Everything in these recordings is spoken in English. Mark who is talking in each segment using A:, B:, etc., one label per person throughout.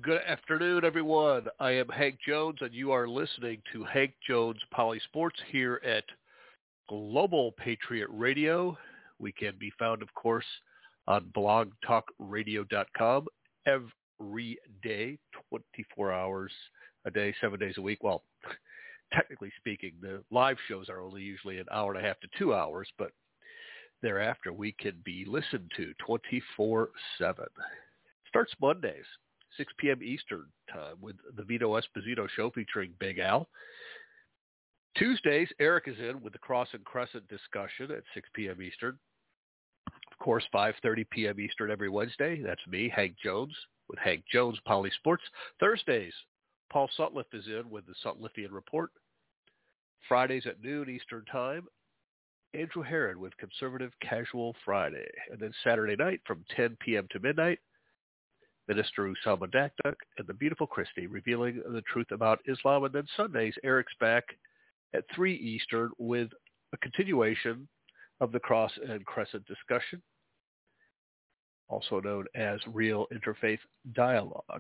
A: Good afternoon, everyone. I am Hank Jones, and you are listening to Hank Jones Poly Sports here at Global Patriot Radio. We can be found, of course, on blogtalkradio.com every day, 24 hours a day, 7 days a week. Well, technically speaking, the live shows are only usually an hour and a half to 2 hours, but thereafter we can be listened to 24/7. Starts Mondays, 6 p.m. Eastern time with the Vito Esposito Show featuring Big Al. Tuesdays, Eric is in with the Cross and Crescent discussion at 6 p.m. Eastern. Of course, 5:30 p.m. Eastern every Wednesday. That's me, Hank Jones, with Hank Jones Poly Sports. Thursdays, Paul Sutliff is in with the Sutliffian Report. Fridays at noon Eastern time, Andrew Herron with Conservative Casual Friday. And then Saturday night from 10 p.m. to midnight, Minister Usama Dakduk and the beautiful Christy revealing the truth about Islam. And then Sundays, Eric's back at 3 Eastern with a continuation of the Cross and Crescent discussion, also known as Real Interfaith Dialogue.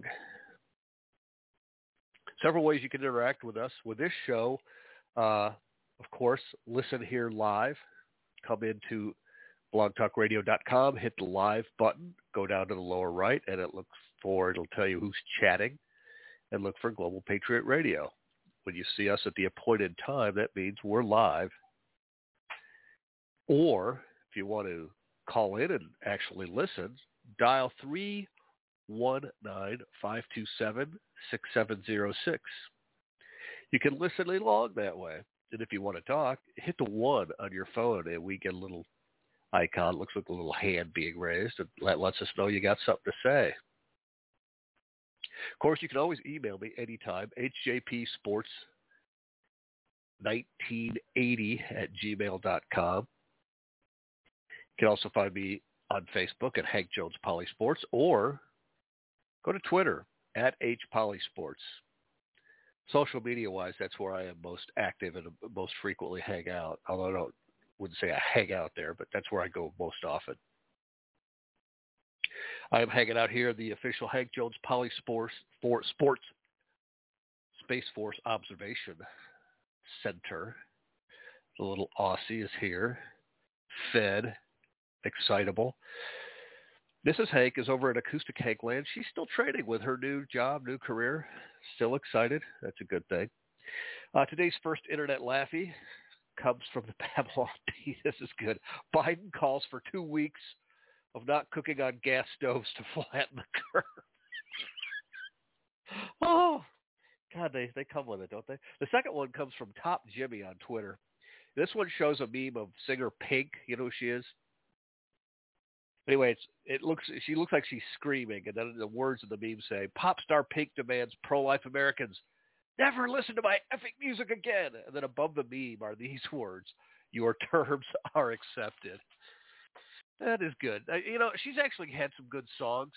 A: Several ways you can interact with us with this show. Of course, listen here live. Come into blogtalkradio.com, hit the live button, go down to the lower right, and it'll tell you who's chatting, and look for Global Patriot Radio. When you see us at the appointed time, that means we're live. Or if you want to call in and actually listen, dial 319-527-6706. You can listen along that way. And if you want to talk, hit the 1 on your phone, and we get a little icon. Looks like a little hand being raised, and that lets us know you got something to say. Of course, you can always email me anytime, hjpsports1980@gmail.com. You can also find me on Facebook at Hank Jones Poly Sports, or go to Twitter at HPolySports. Social media-wise, that's where I am most active and most frequently hang out, although I wouldn't say I hang out there, but that's where I go most often. I am hanging out here at the official Hank Jones Poly Sports Space Force Observation Center. The little Aussie is here, fed, excitable. Mrs. Hank is over at Acoustic Hank Land. She's still training with her new job, new career. Still excited. That's a good thing. Today's first Internet Laffy comes from the Babylon Bee. This is good. Biden calls for 2 weeks of not cooking on gas stoves to flatten the curve. Oh, God, they come with it, don't they? The second one comes from Top Jimmy on Twitter. This one shows a meme of singer Pink. You know who she is? Anyway, she looks like she's screaming, and then the words of the meme say, "Pop star Pink demands pro-life Americans never listen to my effing music again." And then above the meme are these words: "Your terms are accepted." That is good. She's actually had some good songs.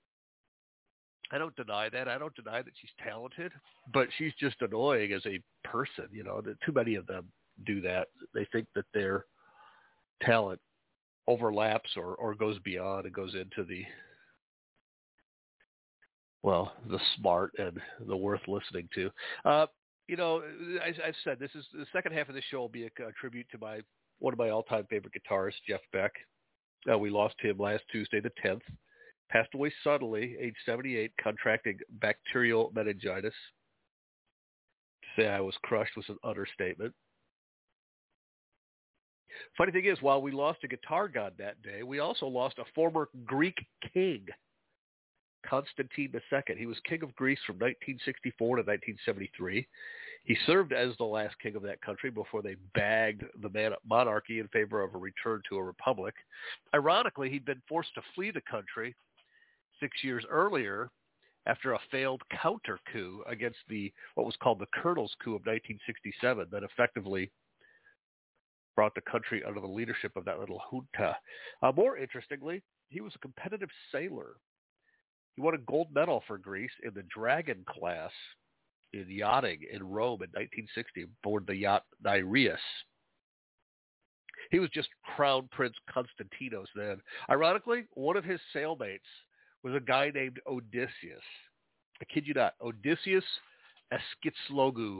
A: I don't deny that. I don't deny that she's talented, but she's just annoying as a person. Too many of them do that. They think that their talent overlaps or goes beyond and goes into the smart and the worth listening to. I've said this is the second half of this show will be a tribute to one of my all-time favorite guitarists, Jeff Beck. We lost him last Tuesday, the 10th. Passed away suddenly, age 78, contracting bacterial meningitis. To say I was crushed was an understatement. Funny thing is, while we lost a guitar god that day, we also lost a former Greek king, Constantine II. He was king of Greece from 1964 to 1973. He served as the last king of that country before they bagged the monarchy in favor of a return to a republic. Ironically, he'd been forced to flee the country 6 years earlier after a failed counter-coup against what was called the Colonel's Coup of 1967 that effectively brought the country under the leadership of that little junta. More interestingly, he was a competitive sailor. He won a gold medal for Greece in the Dragon class in yachting in Rome in 1960 aboard the yacht Nereus. He was just Crown Prince Konstantinos then. Ironically, one of his sailmates was a guy named Odysseus. I kid you not, Odysseus Eskitslogou.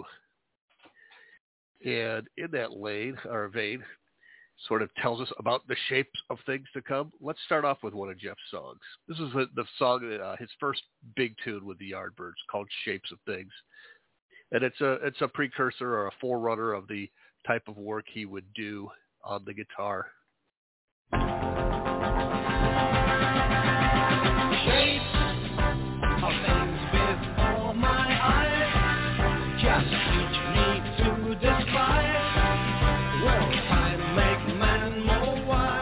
A: And in that vein, sort of tells us about the shapes of things to come. Let's start off with one of Jeff's songs. This is the song, his first big tune with the Yardbirds, called "Shapes of Things," and it's a precursor or a forerunner of the type of work he would do on the guitar.
B: Shapes of things before my eyes, just teach me to despise. Will time make man more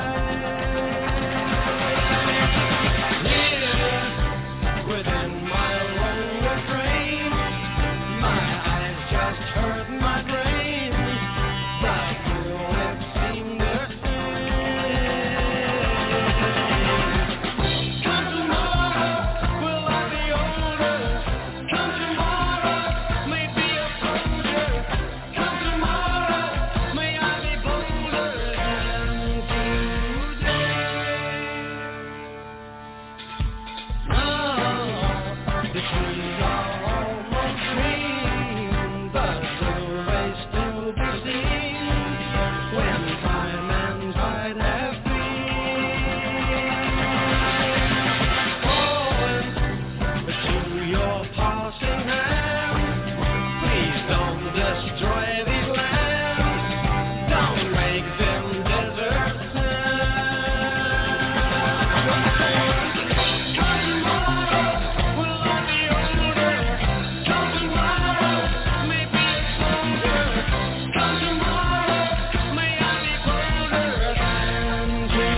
B: wise? Here, within my own refrain, my eyes just hurt my brain. But will it seem the same? Come tomorrow, will I be older? Come tomorrow, may be a soldier. Come tomorrow, may I be bolder than today. The trees are almost green, but will they still be seen when time and tide have been? To your passing hand, please don't destroy these lands. Don't make them desert sands. Come tomorrow, will I be older? Come tomorrow, may be a soldier. Come tomorrow, may I be bolder than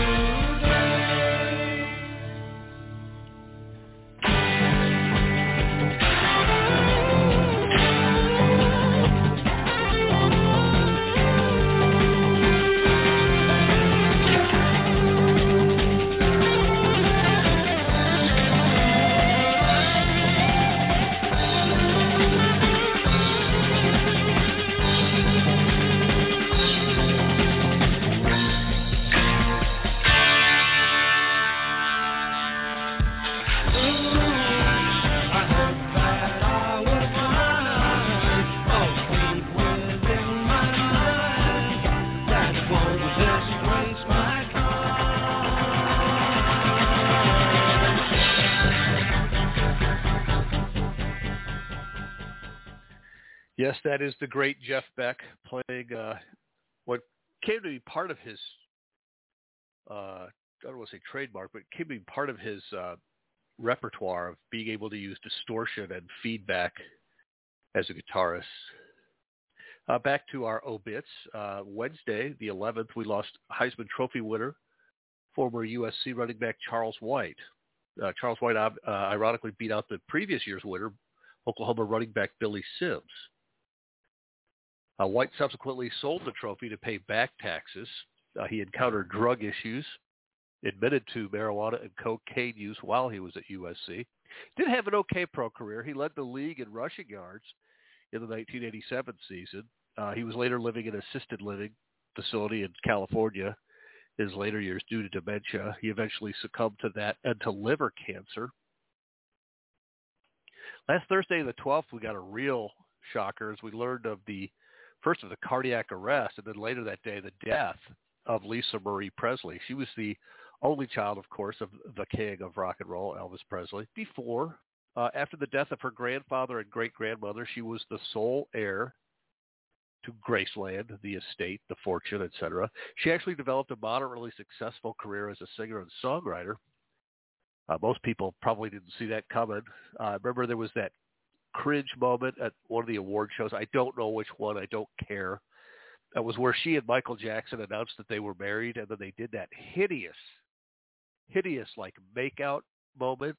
B: I hope that I will find a beat within my mind that won't disgrace my kind.
A: Yes, that is the great Jeff Beck playing what came to be part of his, I don't want to say trademark, but came to be part of his repertoire of being able to use distortion and feedback as a guitarist. Back to our obits. Wednesday, the 11th, we lost Heisman Trophy winner, former USC running back Charles White. Charles White ironically beat out the previous year's winner, Oklahoma running back Billy Sims. White subsequently sold the trophy to pay back taxes. He encountered drug issues, admitted to marijuana and cocaine use while he was at USC. Did have an okay pro career. He led the league in rushing yards in the 1987 season. He was later living in an assisted living facility in California in his later years due to dementia. He eventually succumbed to that and to liver cancer. Last Thursday, the 12th, we got a real shocker as we learned of the first of the cardiac arrest, and then later that day, the death of Lisa Marie Presley. She was the only child, of course, of the king of rock and roll, Elvis Presley. After the death of her grandfather and great-grandmother, she was the sole heir to Graceland, the estate, the fortune, etc. She actually developed a moderately successful career as a singer and songwriter. Most people probably didn't see that coming. Remember there was that cringe moment at one of the award shows. I don't know which one. I don't care. That was where she and Michael Jackson announced that they were married, and then they did that hideous like make-out moment.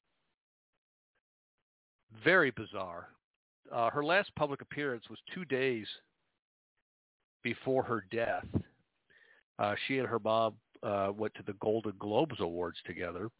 A: Very bizarre. Her last public appearance was 2 days before her death. She and her mom went to the Golden Globes Awards together.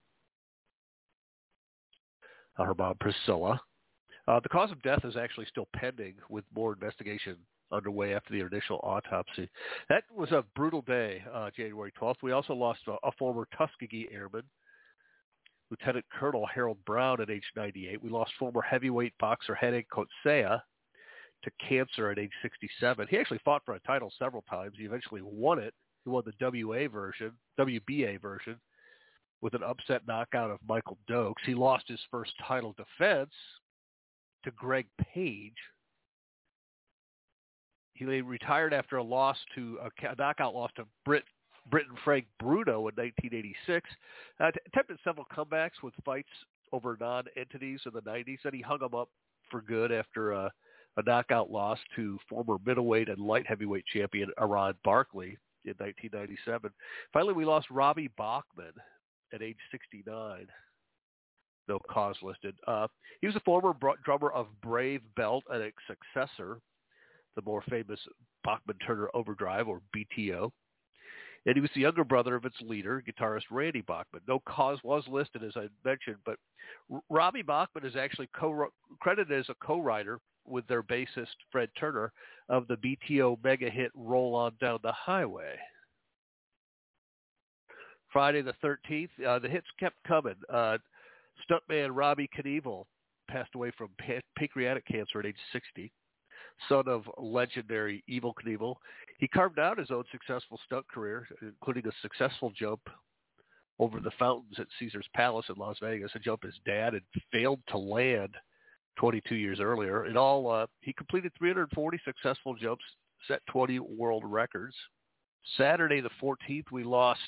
A: Her mom, Priscilla. The cause of death is actually still pending with more investigation underway after the initial autopsy. That was a brutal day, January 12th. We also lost a former Tuskegee airman, Lieutenant Colonel Harold Brown at age 98. We lost former heavyweight boxer Henning Coetzee to cancer at age 67. He actually fought for a title several times. He eventually won it. He won the WBA version, with an upset knockout of Michael Dokes. He lost his first title defense to Greg Page. He retired after a knockout loss to Britain Frank Bruno in 1986. Attempted several comebacks with fights over non-entities in the 90s, and he hung them up for good after a knockout loss to former middleweight and light heavyweight champion Aron Barkley in 1997. Finally, we lost Robbie Bachman at age 69. No cause listed. He was a former drummer of Brave Belt and a successor, the more famous Bachman-Turner Overdrive, or BTO. And he was the younger brother of its leader, guitarist Randy Bachman. No cause was listed, as I mentioned, but Robbie Bachman is actually credited as a co-writer with their bassist Fred Turner of the BTO mega hit Roll On Down the Highway. Friday the 13th, the hits kept coming. Stuntman Robbie Knievel passed away from pancreatic cancer at age 60. Son of legendary Evel Knievel. He carved out his own successful stunt career, including a successful jump over the fountains at Caesar's Palace in Las Vegas, a jump his dad had failed to land 22 years earlier. In all, he completed 340 successful jumps, set 20 world records. Saturday the 14th, we lost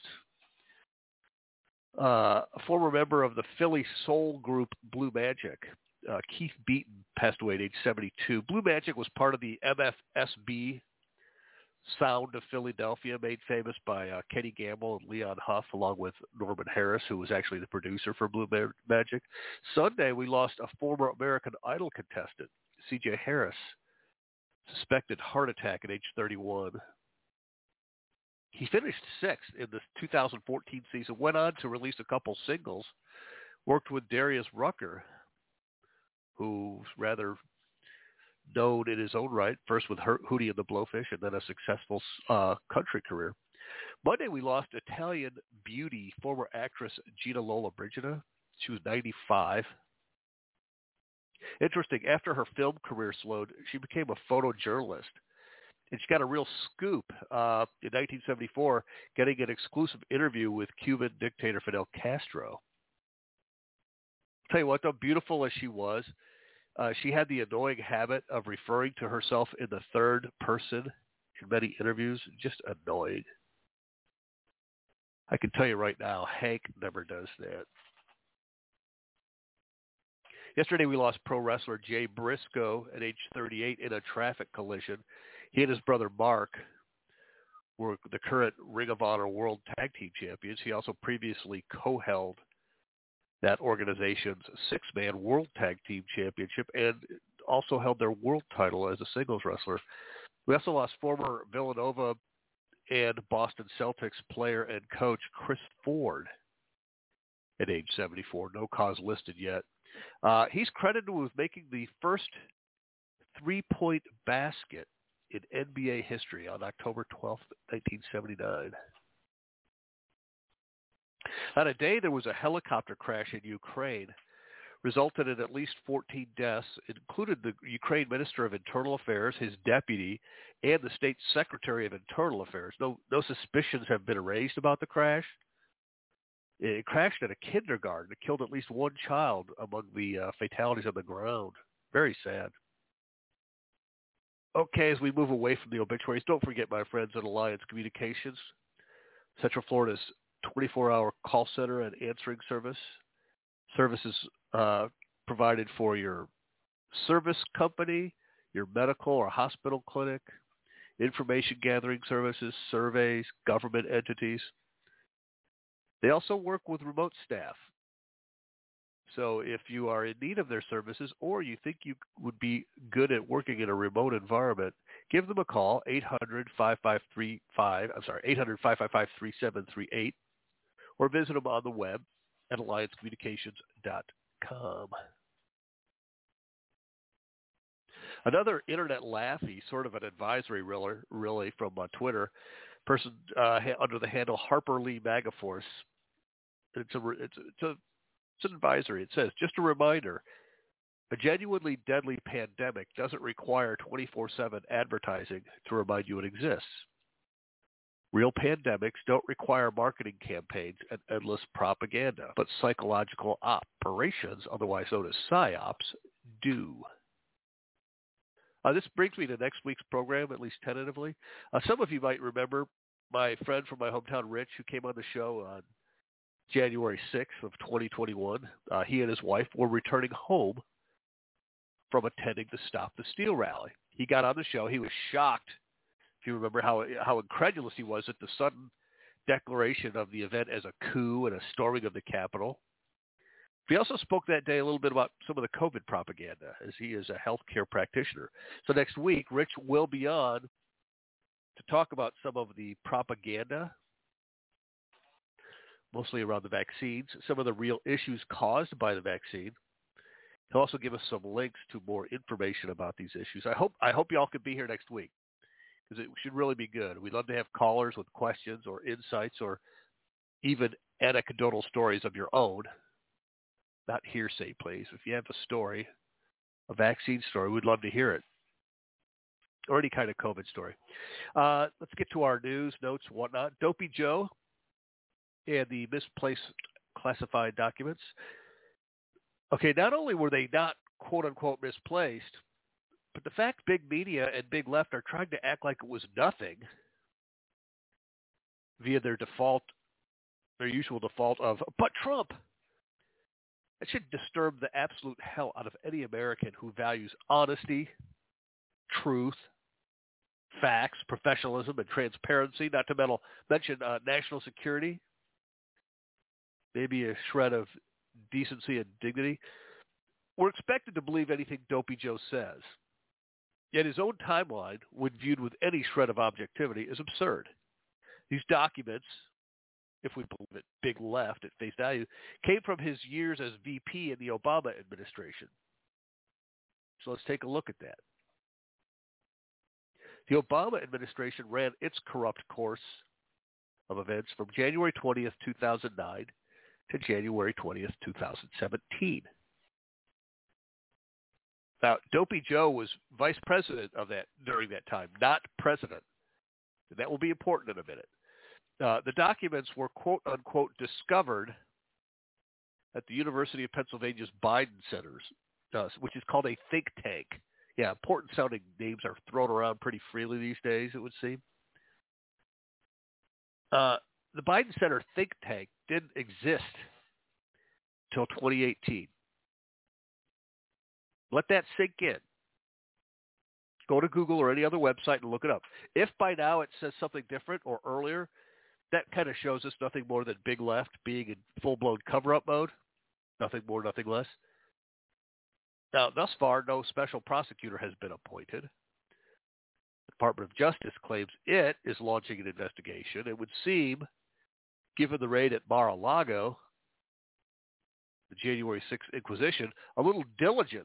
A: a former member of the Philly soul group Blue Magic. Keith Beaton passed away at age 72. Blue Magic was part of the MFSB sound of Philadelphia, made famous by Kenny Gamble and Leon Huff, along with Norman Harris, who was actually the producer for Blue Magic. Sunday, we lost a former American Idol contestant, C.J. Harris, suspected heart attack at age 31. He finished sixth in the 2014 season, went on to release a couple singles, worked with Darius Rucker, who's rather known in his own right, first with Hootie and the Blowfish and then a successful country career. Monday, we lost Italian beauty, former actress Gina Lollobrigida. She was 95. Interesting, after her film career slowed, she became a photojournalist. And she got a real scoop in 1974, getting an exclusive interview with Cuban dictator Fidel Castro. Tell you what, though, beautiful as she was, she had the annoying habit of referring to herself in the third person in many interviews. Just annoying. I can tell you right now, Hank never does that. Yesterday, we lost pro wrestler Jay Briscoe at age 38 in a traffic collision. He and his brother Mark were the current Ring of Honor World Tag Team Champions. He also previously co-held that organization's six-man World Tag Team Championship and also held their world title as a singles wrestler. We also lost former Villanova and Boston Celtics player and coach Chris Ford at age 74. No cause listed yet. He's credited with making the first three-point basket in NBA history on October 12th, 1979. On a day there was a helicopter crash in Ukraine, resulted in at least 14 deaths. It included the Ukraine Minister of Internal Affairs, his deputy, and the state secretary of Internal Affairs. No suspicions have been raised about the crash. It crashed at a kindergarten. It killed at least one child among the fatalities on the ground. Very sad. Okay, as we move away from the obituaries, don't forget, my friends, at Alliance Communications, Central Florida's 24-hour call center and answering service. Services provided for your service company, your medical or hospital clinic, information gathering services, surveys, government entities. They also work with remote staff. So if you are in need of their services or you think you would be good at working in a remote environment, give them a call, 800-555-3738, or visit them on the web at alliancecommunications.com. Another internet laughy, sort of an advisory really from Twitter, person under the handle Harper Lee Magaforce. It's a It's an advisory. It says, just a reminder, a genuinely deadly pandemic doesn't require 24/7 advertising to remind you it exists. Real pandemics don't require marketing campaigns and endless propaganda, but psychological operations, otherwise known as PSYOPs, do. This brings me to next week's program, at least tentatively. Some of you might remember my friend from my hometown, Rich, who came on the show on January 6th of 2021. He and his wife were returning home from attending the Stop the Steal rally. He got on the show. He was shocked, if you remember how incredulous he was at the sudden declaration of the event as a coup and a storming of the Capitol. He also spoke that day a little bit about some of the COVID propaganda, as he is a healthcare practitioner. So next week, Rich will be on to talk about some of the propaganda, mostly around the vaccines, some of the real issues caused by the vaccine. He'll also give us some links to more information about these issues. I hope y'all can be here next week, because it should really be good. We'd love to have callers with questions or insights or even anecdotal stories of your own. Not hearsay, please. If you have a story, a vaccine story, we'd love to hear it. Or any kind of COVID story. Let's get to our news, notes, whatnot. Dopey Joe and the misplaced classified documents. Okay, not only were they not quote-unquote misplaced, but the fact big media and big left are trying to act like it was nothing via their usual default of, but Trump. That should disturb the absolute hell out of any American who values honesty, truth, facts, professionalism, and transparency, not to mention national security, maybe a shred of decency and dignity. We're expected to believe anything Dopey Joe says. Yet his own timeline, when viewed with any shred of objectivity, is absurd. These documents, if we believe it, big left at face value, came from his years as VP in the Obama administration. So let's take a look at that. The Obama administration ran its corrupt course of events from January 20th, 2009 to January 20th, 2017. Now, Dopey Joe was vice president of that during that time, not president. And that will be important in a minute. The documents were quote-unquote discovered at the University of Pennsylvania's Biden Centers, which is called a think tank. Yeah, important-sounding names are thrown around pretty freely these days, it would seem. The Biden Center think tank didn't exist until 2018. Let that sink in. Go to Google or any other website and look it up. If by now it says something different or earlier, that kind of shows us nothing more than big left being in full-blown cover-up mode. Nothing more, nothing less. Now, thus far, no special prosecutor has been appointed. The Department of Justice claims it is launching an investigation. It would seem, given the raid at Mar-a-Lago, the January 6th Inquisition, a little diligence,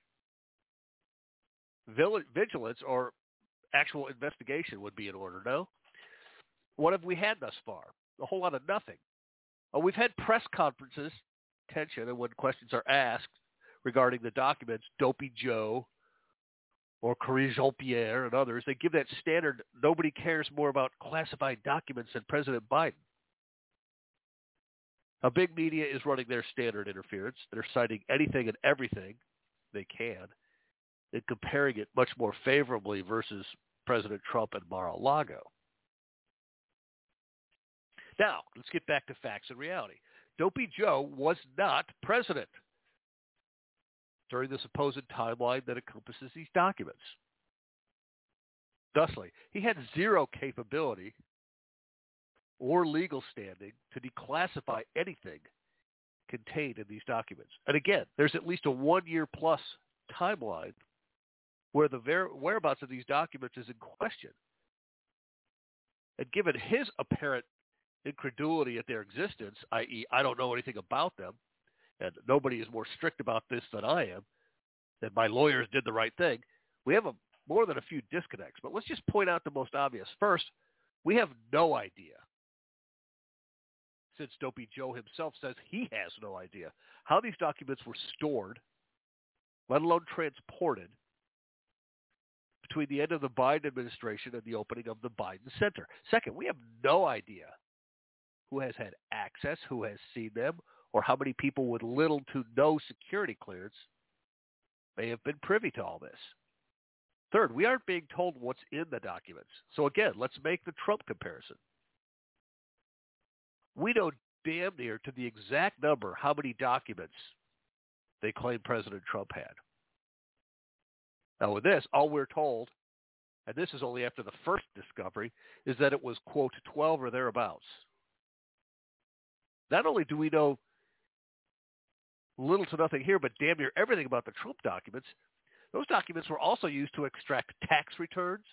A: vigilance, or actual investigation would be in order, no? What have we had thus far? A whole lot of nothing. We've had press conferences, tension, and when questions are asked regarding the documents, Dopey Joe or Corinne Jean-Pierre and others, they give that standard, nobody cares more about classified documents than President Biden. Now, big media is running their standard interference. They're citing anything and everything they can and comparing it much more favorably versus President Trump and Mar-a-Lago. Now, let's get back to facts and reality. Dopey Joe was not president during the supposed timeline that encompasses these documents. Thusly, he had zero capability or legal standing to declassify anything contained in these documents. And again, there's at least a 1-year plus timeline where the whereabouts of these documents is in question. And given his apparent incredulity at their existence, i.e., I don't know anything about them, and nobody is more strict about this than I am, that my lawyers did the right thing, we have more than a few disconnects. But let's just point out the most obvious. First, we have no idea since Dopey Joe himself says he has no idea how these documents were stored, let alone transported, between the end of the Biden administration and the opening of the Biden Center. Second, we have no idea who has had access, who has seen them, or how many people with little to no security clearance may have been privy to all this. Third, we aren't being told what's in the documents. So again, let's make the Trump comparison. We know damn near to the exact number how many documents they claim President Trump had. Now with this, all we're told, and this is only after the first discovery, is that it was, quote, 12 or thereabouts. Not only do we know little to nothing here, but damn near everything about the Trump documents, those documents were also used to extract tax returns,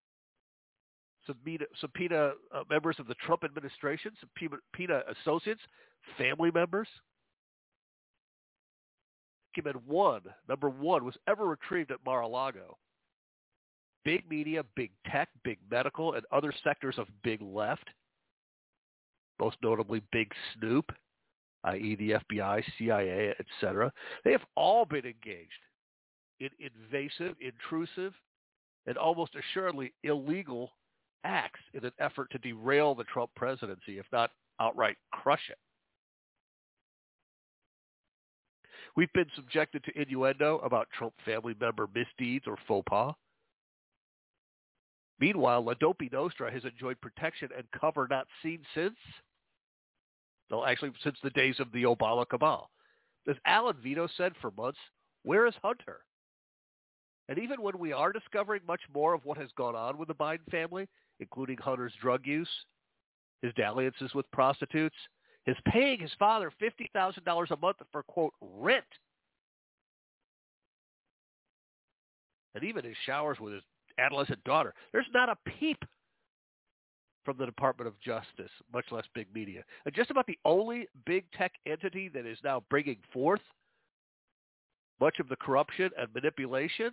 A: subpoena members of the Trump administration, subpoena associates, family members. Document number one, was ever retrieved at Mar-a-Lago. Big media, big tech, big medical, and other sectors of big left, most notably Big Snoop, i.e. the FBI, CIA, etc., they have all been engaged in invasive, intrusive, and almost assuredly illegal acts in an effort to derail the Trump presidency, if not outright crush it. We've been subjected to innuendo about Trump family member misdeeds or faux pas. Meanwhile, La Dopey Nostra has enjoyed protection and cover not seen since the days of the Obama cabal. As Alan Vito said for months, where is Hunter? And even when we are discovering much more of what has gone on with the Biden family, including Hunter's drug use, his dalliances with prostitutes, his paying his father $50,000 a month for, quote, rent, and even his showers with his adolescent daughter, there's not a peep from the Department of Justice, much less big media. And just about the only big tech entity that is now bringing forth much of the corruption and manipulation,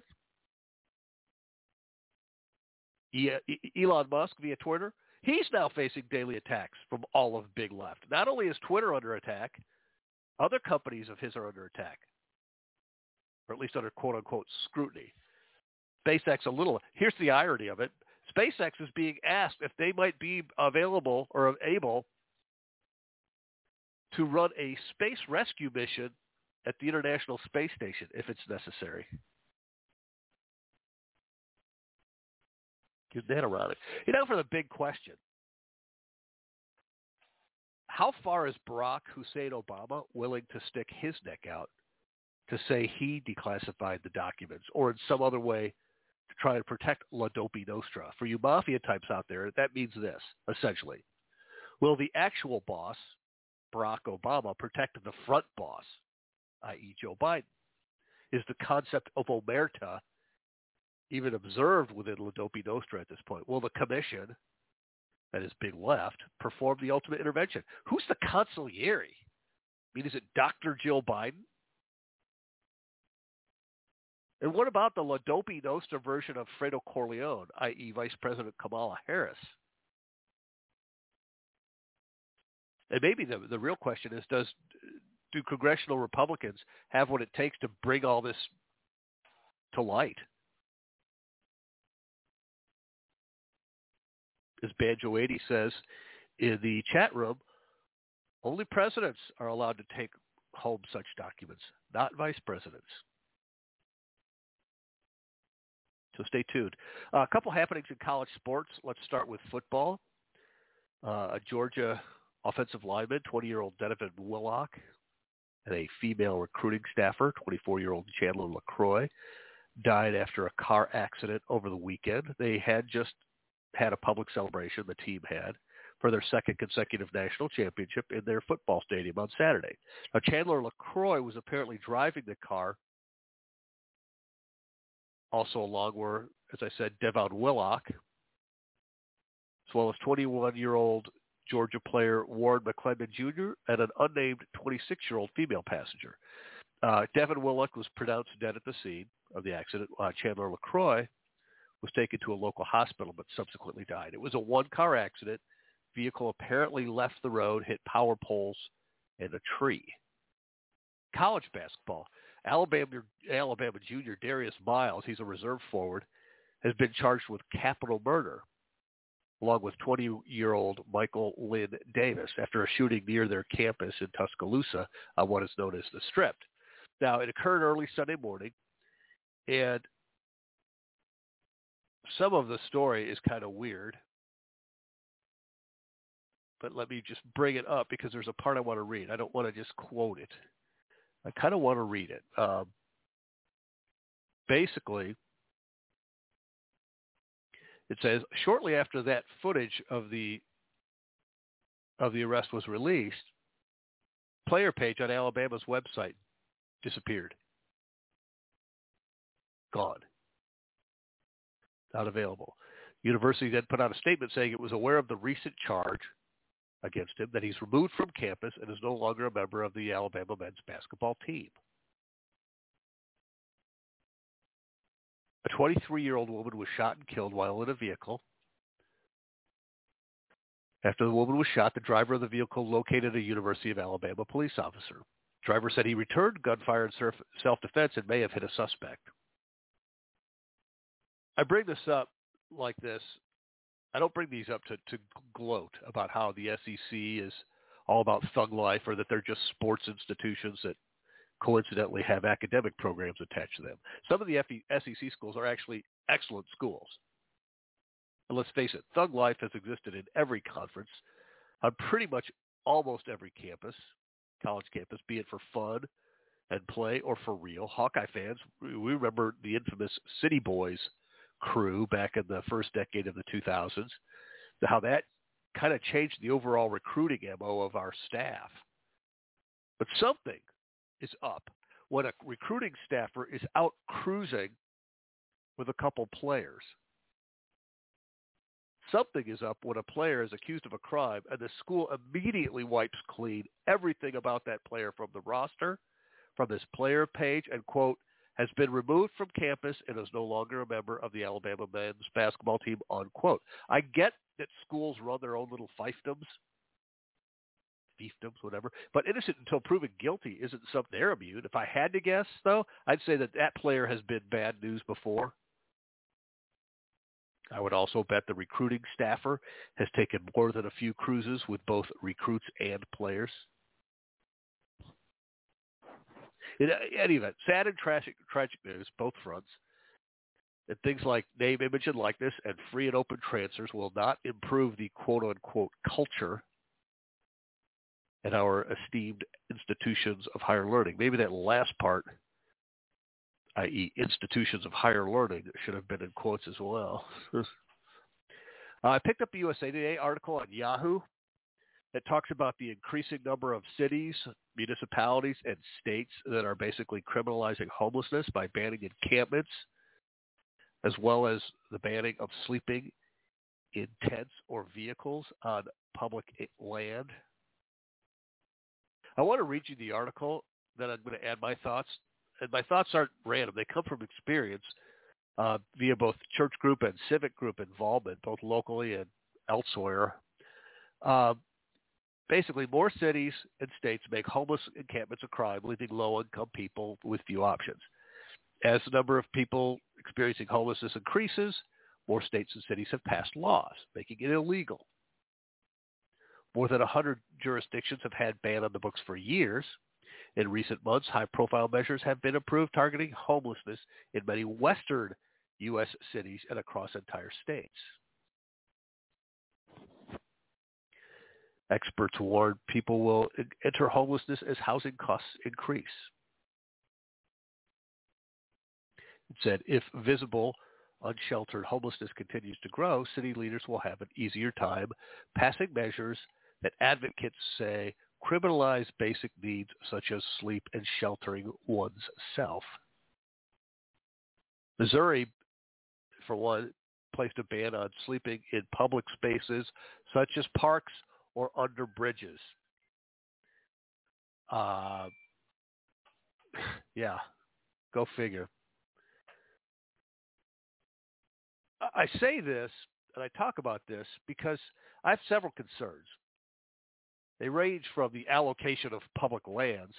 A: Elon Musk via Twitter, he's now facing daily attacks from all of big left. Not only is Twitter under attack, other companies of his are under attack, or at least under quote-unquote scrutiny. SpaceX here's the irony of it. SpaceX is being asked if they might be available or able to run a space rescue mission at the International Space Station if it's necessary. Isn't that ironic? For the big question, how far is Barack Hussein Obama willing to stick his neck out to say he declassified the documents or in some other way to try and protect La Dopey Nostra? For you mafia types out there, that means this, essentially. Will the actual boss, Barack Obama, protect the front boss, i.e. Joe Biden? Is the concept of omerta even observed within La Dopey Nostra at this point? Will the commission, that is big left, perform the ultimate intervention? Who's the consigliere? Is it Dr. Jill Biden? And what about the La Dopey Nostra version of Fredo Corleone, i.e. Vice President Kamala Harris? And maybe the real question is, do congressional Republicans have what it takes to bring all this to light? As Banjo 80 says in the chat room, only presidents are allowed to take home such documents, not vice presidents. So stay tuned. A couple happenings in college sports. Let's start with football. A Georgia offensive lineman, 20-year-old Devin Willock, and a female recruiting staffer, 24-year-old Chandler LaCroix, died after a car accident over the weekend. They had just had a public celebration, the team had, for their second consecutive national championship in their football stadium on Saturday. Now, Chandler LaCroix was apparently driving the car. Also along were, as I said, Devin Willock, as well as 21-year-old Georgia player Warren McClendon Jr. and an unnamed 26-year-old female passenger. Devin Willock was pronounced dead at the scene of the accident. Chandler LaCroix was taken to a local hospital but subsequently died. It was a one-car accident. vehicle apparently left the road, hit power poles, and a tree. College basketball. Alabama junior Darius Miles, he's a reserve forward, has been charged with capital murder, along with 20-year-old Michael Lynn Davis, after a shooting near their campus in Tuscaloosa on what is known as the Strip. Now, it occurred early Sunday morning, and some of the story is kind of weird, but let me just bring it up because there's a part I want to read. I don't want to just quote it. I kind of want to read it. Basically, it says, shortly after that footage of the arrest was released, player page on Alabama's website disappeared. Gone. Not available. University then put out a statement saying it was aware of the recent charge against him, that he's removed from campus and is no longer a member of the Alabama men's basketball team. A 23-year-old woman was shot and killed while in a vehicle. After the woman was shot, the driver of the vehicle located a University of Alabama police officer. The driver said he returned gunfire in self-defense and may have hit a suspect. I bring this up like this. I don't bring these up to gloat about how the SEC is all about thug life or that they're just sports institutions that coincidentally have academic programs attached to them. Some of the SEC schools are actually excellent schools. And let's face it, thug life has existed in every conference, on pretty much almost every campus, college campus, be it for fun and play or for real. Hawkeye fans, we remember the infamous City Boys crew back in the first decade of the 2000s, how that kind of changed the overall recruiting MO of our staff. But something is up when a recruiting staffer is out cruising with a couple players. Something is up when a player is accused of a crime and the school immediately wipes clean everything about that player from the roster, from this player page, and, quote, has been removed from campus and is no longer a member of the Alabama men's basketball team, unquote. I get that schools run their own little fiefdoms, whatever, but innocent until proven guilty isn't something they're immune. If I had to guess, though, I'd say that player has been bad news before. I would also bet the recruiting staffer has taken more than a few cruises with both recruits and players. In any event, sad and tragic news, both fronts. And things like name, image, and likeness and free and open transfers will not improve the quote-unquote culture in our esteemed institutions of higher learning. Maybe that last part, i.e. institutions of higher learning, should have been in quotes as well. I picked up a USA Today article on Yahoo that talks about the increasing number of cities, municipalities, and states that are basically criminalizing homelessness by banning encampments, as well as the banning of sleeping in tents or vehicles on public land. I want to read you the article, then I'm going to add my thoughts. And my thoughts aren't random. They come from experience via both church group and civic group involvement, both locally and elsewhere. Basically, more cities and states make homeless encampments a crime, leaving low-income people with few options. As the number of people experiencing homelessness increases, more states and cities have passed laws, making it illegal. More than 100 jurisdictions have had ban on the books for years. In recent months, high-profile measures have been approved targeting homelessness in many western U.S. cities and across entire states. Experts warn people will enter homelessness as housing costs increase. It said, if visible, unsheltered homelessness continues to grow, city leaders will have an easier time passing measures that advocates say criminalize basic needs such as sleep and sheltering one's self. Missouri, for one, placed a ban on sleeping in public spaces such as parks or under bridges. Yeah, go figure. I say this And I talk about this because I have several concerns. They range from the allocation of public lands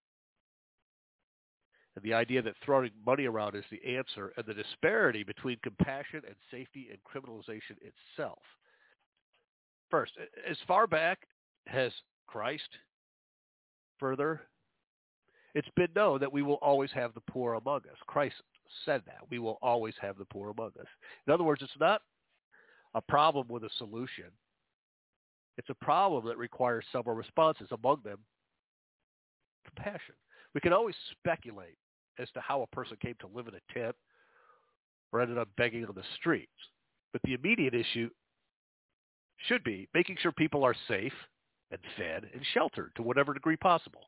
A: and the idea that throwing money around is the answer, and the disparity between compassion and safety and criminalization itself. First, as far back as Christ, further, it's been known that we will always have the poor among us. Christ said that. We will always have the poor among us. In other words, it's not a problem with a solution. It's a problem that requires several responses, among them compassion. We can always speculate as to how a person came to live in a tent or ended up begging on the streets. But the immediate issue should be making sure people are safe and fed and sheltered to whatever degree possible.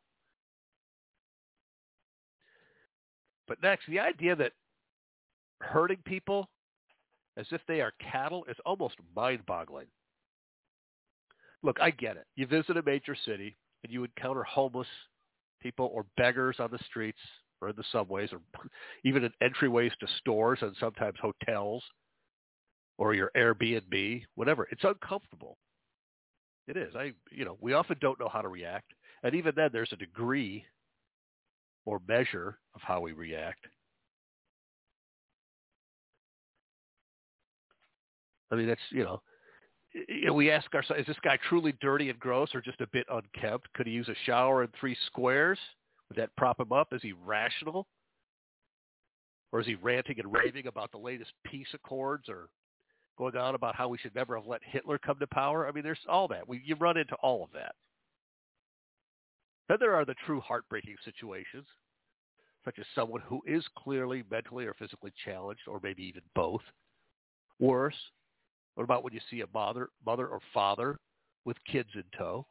A: But next, the idea that hurting people as if they are cattle is almost mind-boggling. Look, I get it. You visit a major city and you encounter homeless people or beggars on the streets or in the subways or even in entryways to stores and sometimes hotels or your Airbnb, whatever. It's uncomfortable. It is. We often don't know how to react. And even then, there's a degree or measure of how we react. I mean, that's, we ask ourselves, is this guy truly dirty and gross or just a bit unkempt? Could he use a shower in 3 squares? Would that prop him up? Is he rational? Or is he ranting and raving about the latest peace accords or going on about how we should never have let Hitler come to power? I mean, there's all that. You run into all of that. Then there are the true heartbreaking situations, such as someone who is clearly mentally or physically challenged, or maybe even both. Worse, what about when you see a mother or father with kids in tow?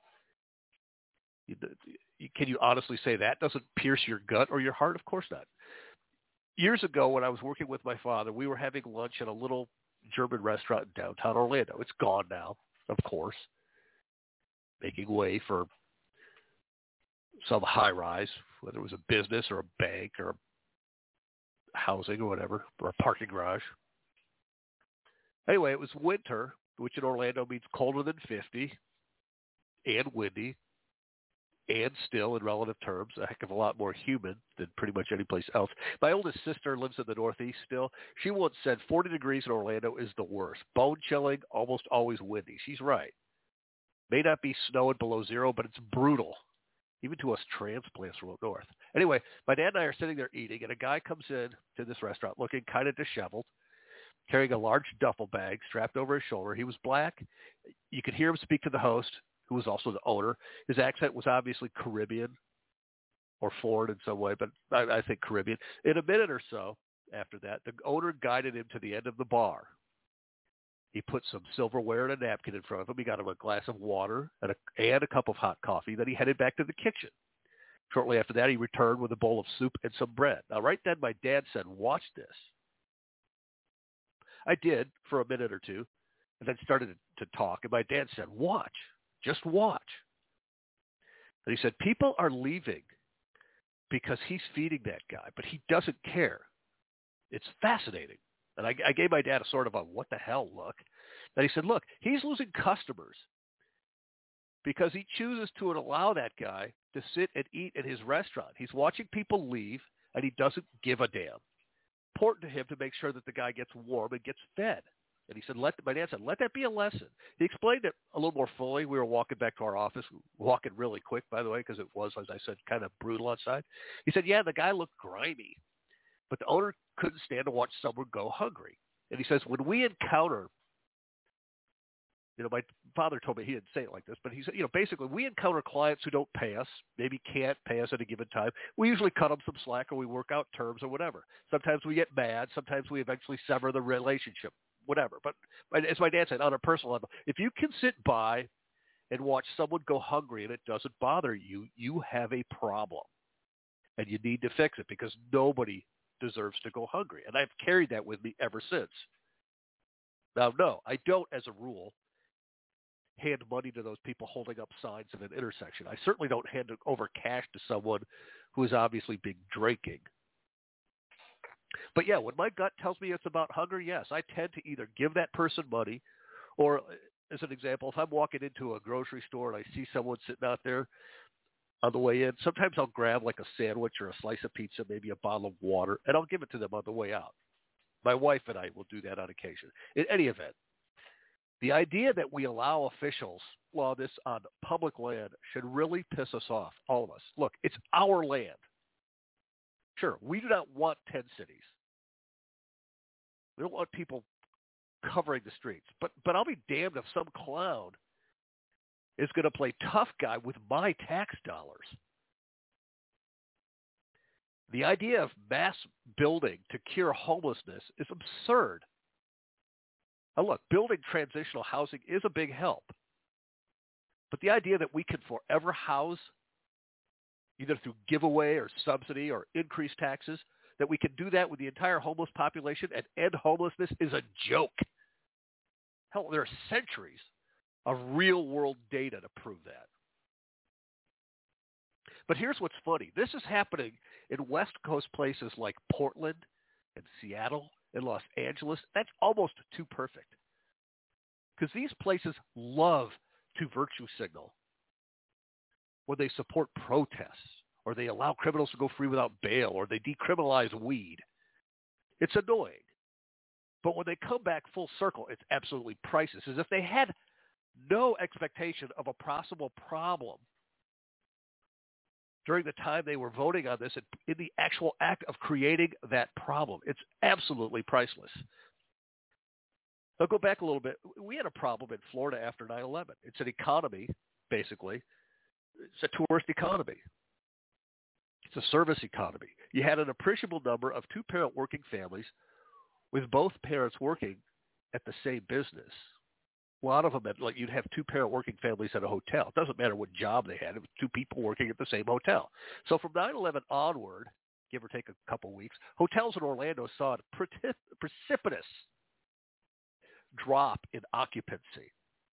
A: Can you honestly say that doesn't pierce your gut or your heart? Of course not. Years ago, when I was working with my father, we were having lunch at a little German restaurant in downtown Orlando. It's gone now, of course, making way for some high-rise, whether it was a business or a bank or housing or whatever, or a parking garage. Anyway, it was winter, which in Orlando means colder than 50 and windy and still, in relative terms, a heck of a lot more humid than pretty much any place else. My oldest sister lives in the Northeast still. She once said 40 degrees in Orlando is the worst. Bone-chilling, almost always windy. She's right. May not be snowing below zero, but it's brutal, even to us transplants from up north. Anyway, my dad and I are sitting there eating, and a guy comes in to this restaurant looking kind of disheveled, carrying a large duffel bag strapped over his shoulder. He was black. You could hear him speak to the host, who was also the owner. His accent was obviously Caribbean or foreign in some way, but I think Caribbean. In a minute or so after that, the owner guided him to the end of the bar. He put some silverware and a napkin in front of him. He got him a glass of water and a cup of hot coffee. Then he headed back to the kitchen. Shortly after that, he returned with a bowl of soup and some bread. Now, right then, my dad said, "Watch this." I did for a minute or two, and then started to talk. And my dad said, "Watch, just watch." And he said, "People are leaving because he's feeding that guy, but he doesn't care. It's fascinating." And I gave my dad a sort of a what the hell look. And he said, "Look, he's losing customers because he chooses to allow that guy to sit and eat at his restaurant. He's watching people leave, and he doesn't give a damn. Important to him to make sure that the guy gets warm and gets fed." And he said, my dad said, "Let that be a lesson." He explained it a little more fully. We were walking back to our office, walking really quick, by the way, because it was, as I said, kind of brutal outside. He said, "Yeah, the guy looked grimy, but the owner couldn't stand to watch someone go hungry." And he says, when we encounter, my father told me, he didn't say it like this, but he said, basically we encounter clients who don't pay us, maybe can't pay us at a given time. We usually cut them some slack or we work out terms or whatever. Sometimes we get mad. Sometimes we eventually sever the relationship, whatever. But as my dad said, on a personal level, if you can sit by and watch someone go hungry and it doesn't bother you, you have a problem. And you need to fix it because nobody deserves to go hungry. And I've carried that with me ever since. Now, no, I don't, as a rule, hand money to those people holding up signs at an intersection. I certainly don't hand over cash to someone who has obviously been drinking. But yeah, when my gut tells me it's about hunger, yes, I tend to either give that person money or, as an example, if I'm walking into a grocery store and I see someone sitting out there on the way in, sometimes I'll grab like a sandwich or a slice of pizza, maybe a bottle of water, and I'll give it to them on the way out. My wife and I will do that on occasion. In any event, the idea that we allow officials law this on public land should really piss us off, all of us. Look, it's our land. Sure, we do not want 10 cities. We don't want people covering the streets. But I'll be damned if some clown is going to play tough guy with my tax dollars. The idea of mass building to cure homelessness is absurd. Now look, building transitional housing is a big help. But the idea that we can forever house, either through giveaway or subsidy or increased taxes, that we can do that with the entire homeless population and end homelessness is a joke. Hell, there are centuries of real-world data to prove that. But here's what's funny. This is happening in West Coast places like Portland and Seattle and Los Angeles. That's almost too perfect. Because these places love to virtue signal when they support protests or they allow criminals to go free without bail or they decriminalize weed. It's annoying. But when they come back full circle, it's absolutely priceless, as if they had no expectation of a possible problem during the time they were voting on this in the actual act of creating that problem. It's absolutely priceless. I'll go back a little bit. We had a problem in Florida after 9/11. It's an economy, basically. It's a tourist economy. It's a service economy. You had an appreciable number of two-parent working families with both parents working at the same business. A lot of them, like you'd have two-parent working families at a hotel. It doesn't matter what job they had. It was two people working at the same hotel. So from 9/11 onward, give or take a couple weeks, hotels in Orlando saw a precipitous drop in occupancy.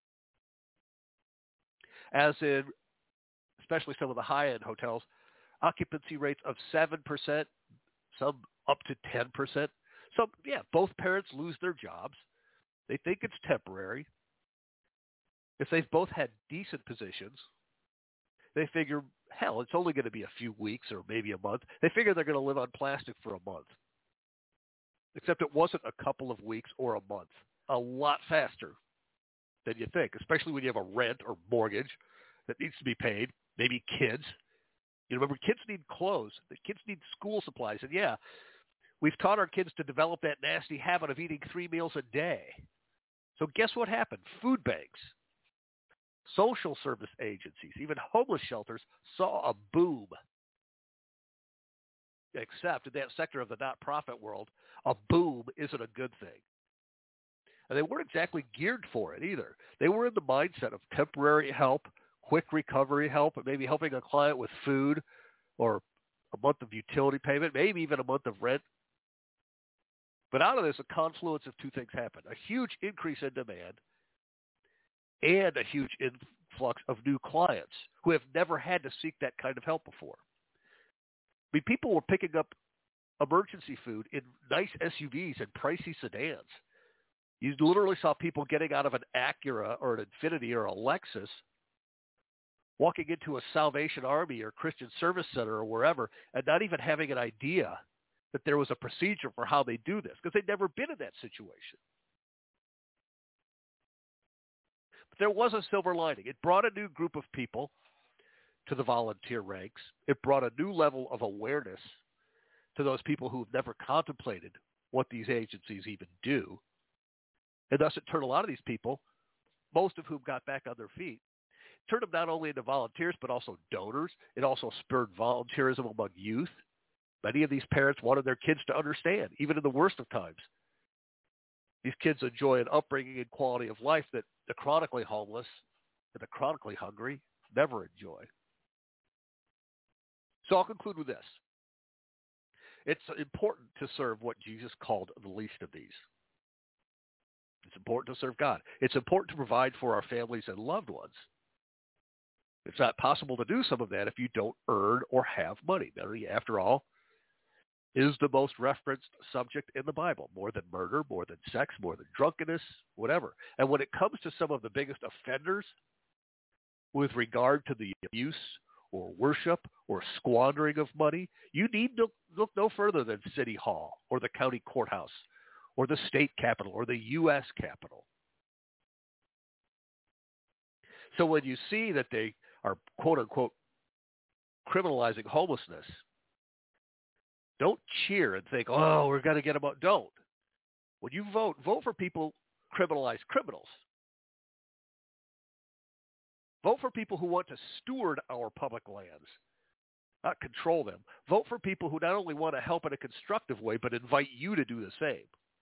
A: As in, especially some of the high-end hotels, occupancy rates of 7%, some up to 10%. So, yeah, both parents lose their jobs. They think it's temporary. If they've both had decent positions, they figure, hell, it's only going to be a few weeks or maybe a month. They figure they're going to live on plastic for a month. Except it wasn't a couple of weeks or a month. A lot faster than you think, especially when you have a rent or mortgage that needs to be paid, maybe kids. You remember, kids need clothes. The kids need school supplies. And yeah, we've taught our kids to develop that nasty habit of eating 3 meals a day. So guess what happened? Food banks, social service agencies, even homeless shelters saw a boom. Except in that sector of the not-profit world, a boom isn't a good thing. And they weren't exactly geared for it either. They were in the mindset of temporary help, quick recovery help, and maybe helping a client with food or a month of utility payment, maybe even a month of rent. But out of this, a confluence of two things happened. A huge increase in demand and a huge influx of new clients who have never had to seek that kind of help before. I mean, people were picking up emergency food in nice SUVs and pricey sedans. You literally saw people getting out of an Acura or an Infiniti or a Lexus, walking into a Salvation Army or Christian Service Center or wherever, and not even having an idea that there was a procedure for how they do this, because they'd never been in that situation. But there was a silver lining. It brought a new group of people to the volunteer ranks. It brought a new level of awareness to those people who've never contemplated what these agencies even do. And thus it turned a lot of these people, most of whom got back on their feet, turned them not only into volunteers, but also donors. It also spurred volunteerism among youth. Many of these parents wanted their kids to understand, even in the worst of times. These kids enjoy an upbringing and quality of life that the chronically homeless and the chronically hungry never enjoy. So I'll conclude with this. It's important to serve what Jesus called the least of these. It's important to serve God. It's important to provide for our families and loved ones. It's not possible to do some of that if you don't earn or have money. After all, is the most referenced subject in the Bible, more than murder, more than sex, more than drunkenness, whatever. And when it comes to some of the biggest offenders with regard to the abuse or worship or squandering of money, you need to look no further than City Hall or the county courthouse or the state capitol or the U.S. Capitol. So when you see that they are, quote unquote, criminalizing homelessness, don't cheer and think, oh, we're going to get them out. Don't. When you vote for people, criminalize criminals. Vote for people who want to steward our public lands, not control them. Vote for people who not only want to help in a constructive way, but invite you to do the same.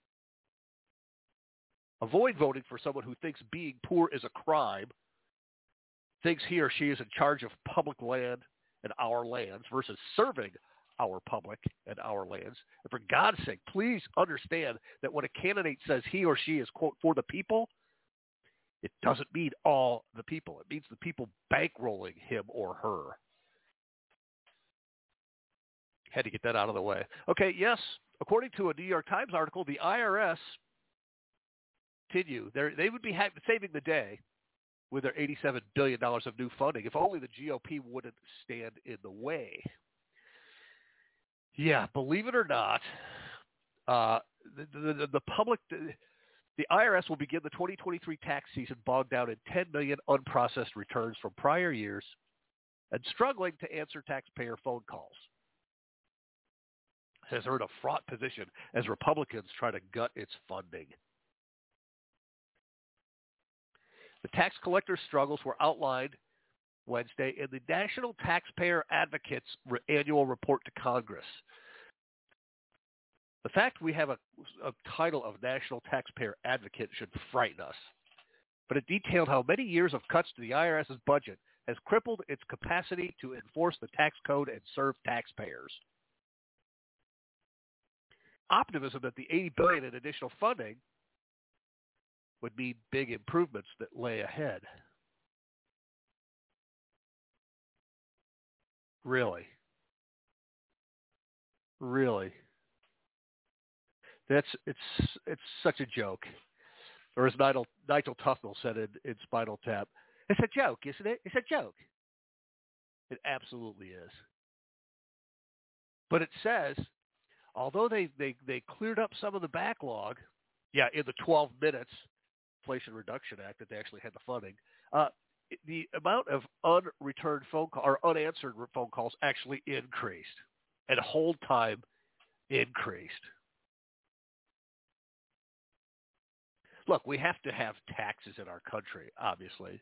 A: Avoid voting for someone who thinks being poor is a crime, thinks he or she is in charge of public land and our lands versus serving our public and our lands. And for God's sake, please understand that when a candidate says he or she is, quote, for the people, it doesn't mean all the people. It means the people bankrolling him or her. Had to get that out of the way. Okay, yes, according to a New York Times article, the IRS, they would be saving the day with their $87 billion of new funding if only the GOP wouldn't stand in the way. Yeah, believe it or not, the public, the IRS will begin the 2023 tax season bogged down in 10 million unprocessed returns from prior years and struggling to answer taxpayer phone calls. It says they're in a fraught position as Republicans try to gut its funding. The tax collectors' struggles were outlined Wednesday in the National Taxpayer Advocate's annual report to Congress. The fact we have a title of National Taxpayer Advocate should frighten us. But it detailed how many years of cuts to the IRS's budget has crippled its capacity to enforce the tax code and serve taxpayers. Optimism that the $80 billion in additional funding would mean big improvements that lay ahead. Really? It's such a joke. Or as Nigel Tufnell said in Spinal Tap, it's a joke, isn't it? It's a joke. It absolutely is. But it says, although they cleared up some of the backlog, in the 12 minutes Inflation Reduction Act that they actually had the funding, the amount of unreturned phone call or unanswered phone calls actually increased, and hold time increased. Look, we have to have taxes in our country, obviously,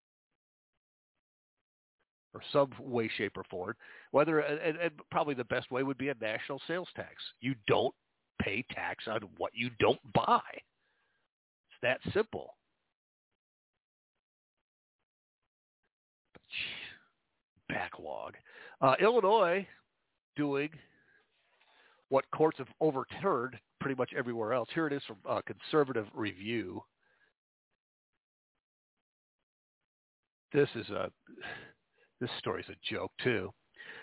A: or some way, shape, or form. And probably the best way would be a national sales tax. You don't pay tax on what you don't buy. It's that simple. Backlog. Illinois doing what courts have overturned pretty much everywhere else. Here it is from Conservative Review. This story's a joke too.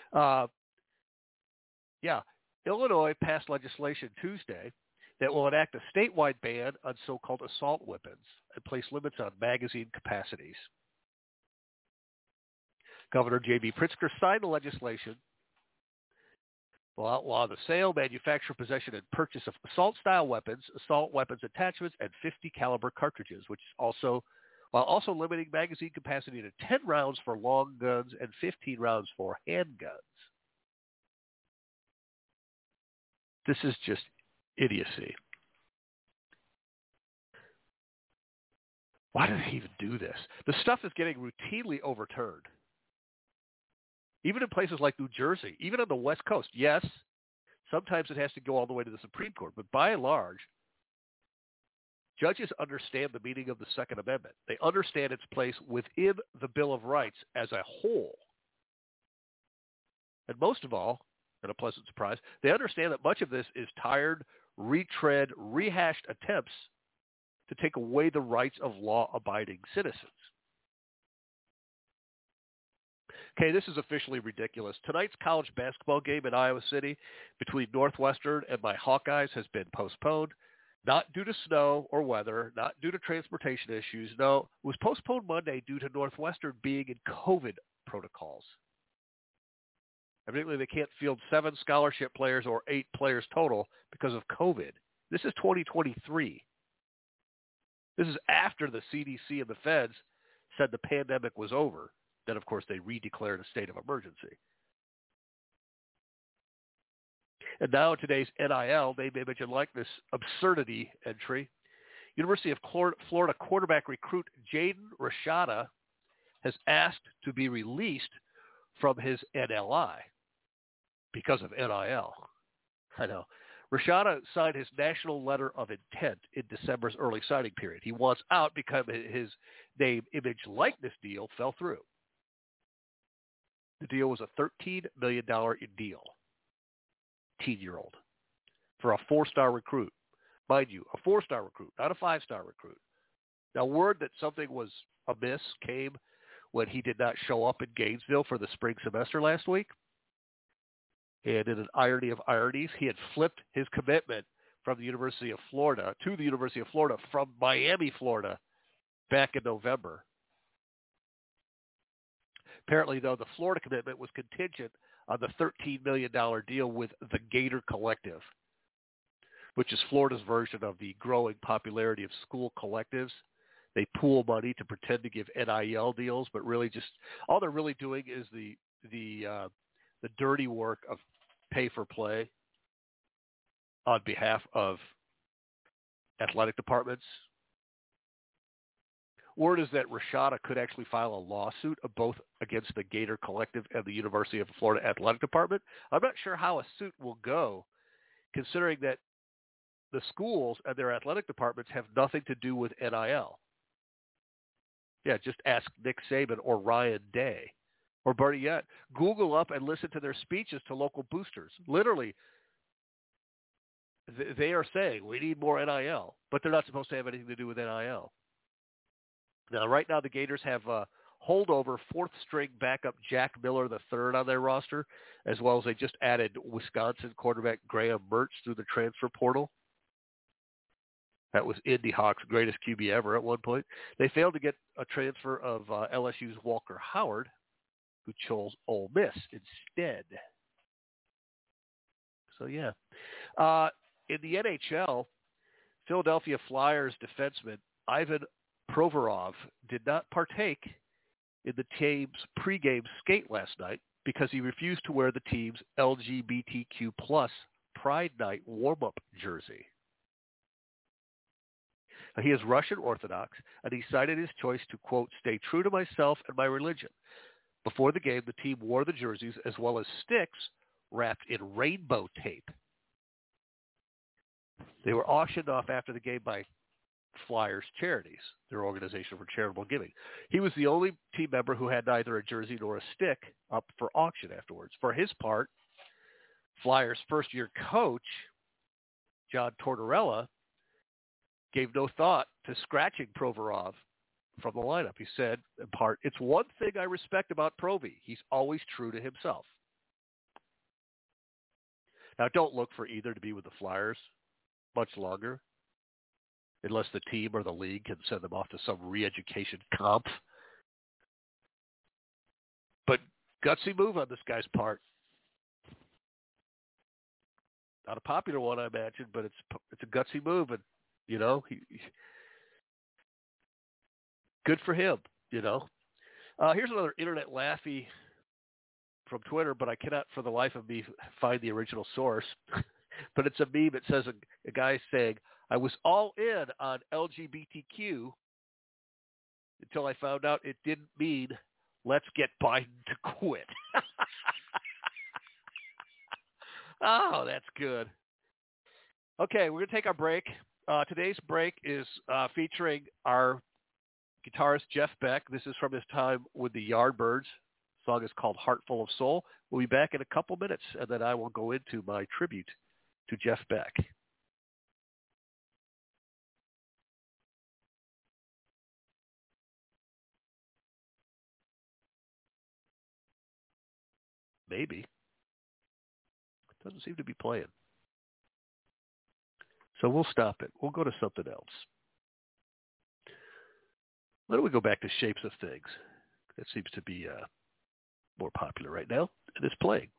A: Illinois passed legislation Tuesday that will enact a statewide ban on so-called assault weapons and place limits on magazine capacities. Governor J.B. Pritzker signed the legislation will outlaw the sale, manufacture, possession, and purchase of assault-style weapons, assault weapons attachments, and .50 caliber cartridges, while also limiting magazine capacity to 10 rounds for long guns and 15 rounds for handguns. This is just idiocy. Why do they even do this? The stuff is getting routinely overturned. Even in places like New Jersey, even on the West Coast. Yes, sometimes it has to go all the way to the Supreme Court, but by and large, judges understand the meaning of the Second Amendment. They understand its place within the Bill of Rights as a whole. And most of all, and a pleasant surprise, they understand that much of this is tired, retread, rehashed attempts to take away the rights of law-abiding citizens. Okay, this is officially ridiculous. Tonight's college basketball game in Iowa City between Northwestern and my Hawkeyes has been postponed, not due to snow or weather, not due to transportation issues. No, it was postponed Monday due to Northwestern being in COVID protocols. Evidently, they can't field 7 scholarship players or 8 players total because of COVID. This is 2023. This is after the CDC and the feds said the pandemic was over. Then, of course, they redeclared a state of emergency. And now in today's NIL, name, image, and likeness absurdity entry, University of Florida quarterback recruit Jaden Rashada has asked to be released from his NLI because of NIL. I know. Rashada signed his national letter of intent in December's early signing period. He wants out because his name, image, likeness deal fell through. The deal was a $13 million deal. 18-year-old for a 4-star recruit. Mind you, a 4-star recruit, not a 5-star recruit. Now, word that something was amiss came when he did not show up in Gainesville for the spring semester last week. And in an irony of ironies, he had flipped his commitment from the University of Florida to the University of Florida from Miami, Florida, back in November. Apparently, though, the Florida commitment was contingent on the $13 million deal with the Gator Collective, which is Florida's version of the growing popularity of school collectives. They pool money to pretend to give NIL deals, but really just all they're really doing is the dirty work of pay for play on behalf of athletic departments. Word is that Rashada could actually file a lawsuit both against the Gator Collective and the University of Florida Athletic Department. I'm not sure how a suit will go, considering that the schools and their athletic departments have nothing to do with NIL. Yeah, just ask Nick Saban or Ryan Day. Or better yet, Google up and listen to their speeches to local boosters. Literally, they are saying we need more NIL, but they're not supposed to have anything to do with NIL. Now, right now, the Gators have holdover 4th-string backup Jack Miller III on their roster, as well as they just added Wisconsin quarterback Graham Mertz through the transfer portal. That was Indy Hawk's greatest QB ever at one point. They failed to get a transfer of LSU's Walker Howard, who chose Ole Miss instead. So, yeah. In the NHL, Philadelphia Flyers defenseman Ivan Provorov did not partake in the team's pregame skate last night because he refused to wear the team's LGBTQ plus Pride Night warm-up jersey. Now, he is Russian Orthodox, and he cited his choice to, quote, stay true to myself and my religion. Before the game, the team wore the jerseys as well as sticks wrapped in rainbow tape. They were auctioned off after the game by Flyers Charities, their organization for charitable giving. He was the only team member who had neither a jersey nor a stick up for auction afterwards. For his part, Flyers' first-year coach, John Tortorella, gave no thought to scratching Provorov from the lineup. He said, in part, it's one thing I respect about Provy. He's always true to himself. Now, don't look for either to be with the Flyers much longer, unless the team or the league can send them off to some re-education comp. But gutsy move on this guy's part. Not a popular one, I imagine, but it's a gutsy move, and you know, he good for him. You know. Here's another internet laughy from Twitter, but I cannot for the life of me find the original source. But it's a meme. It says a guy saying, I was all in on LGBTQ until I found out it didn't mean let's get Biden to quit. Oh, that's good. Okay, we're going to take our break. Today's break is featuring our guitarist, Jeff Beck. This is from his time with the Yardbirds. The song is called Heart Full of Soul. We'll be back in a couple minutes, and then I will go into my tribute to Jeff Beck. Maybe. It doesn't seem to be playing. So we'll stop it. We'll go to something else. Why don't we go back to Shapes of Things? That seems to be more popular right now, and it's playing.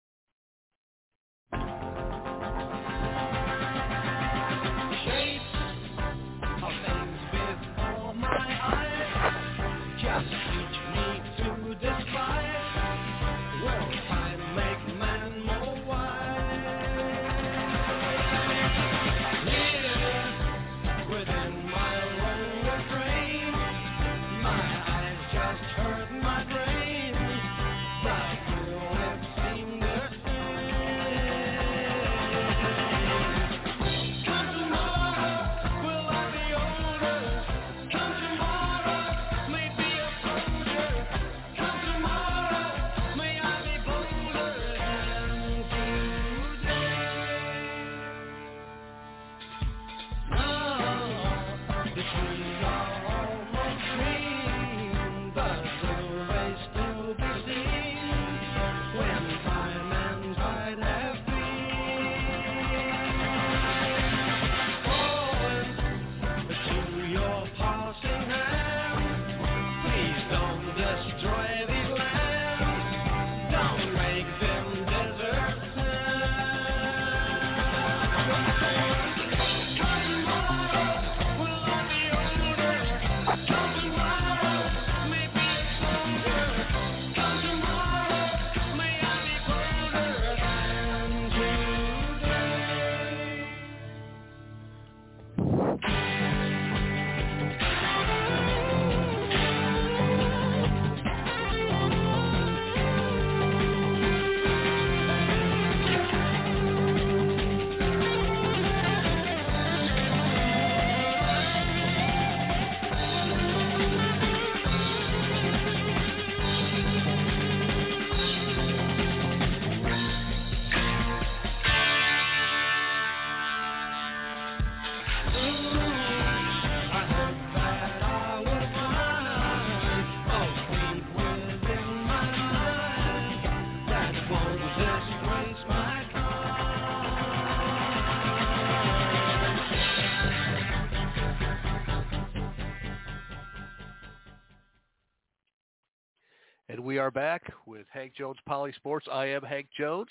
A: And we are back with Hank Jones Poly Sports. I am Hank Jones.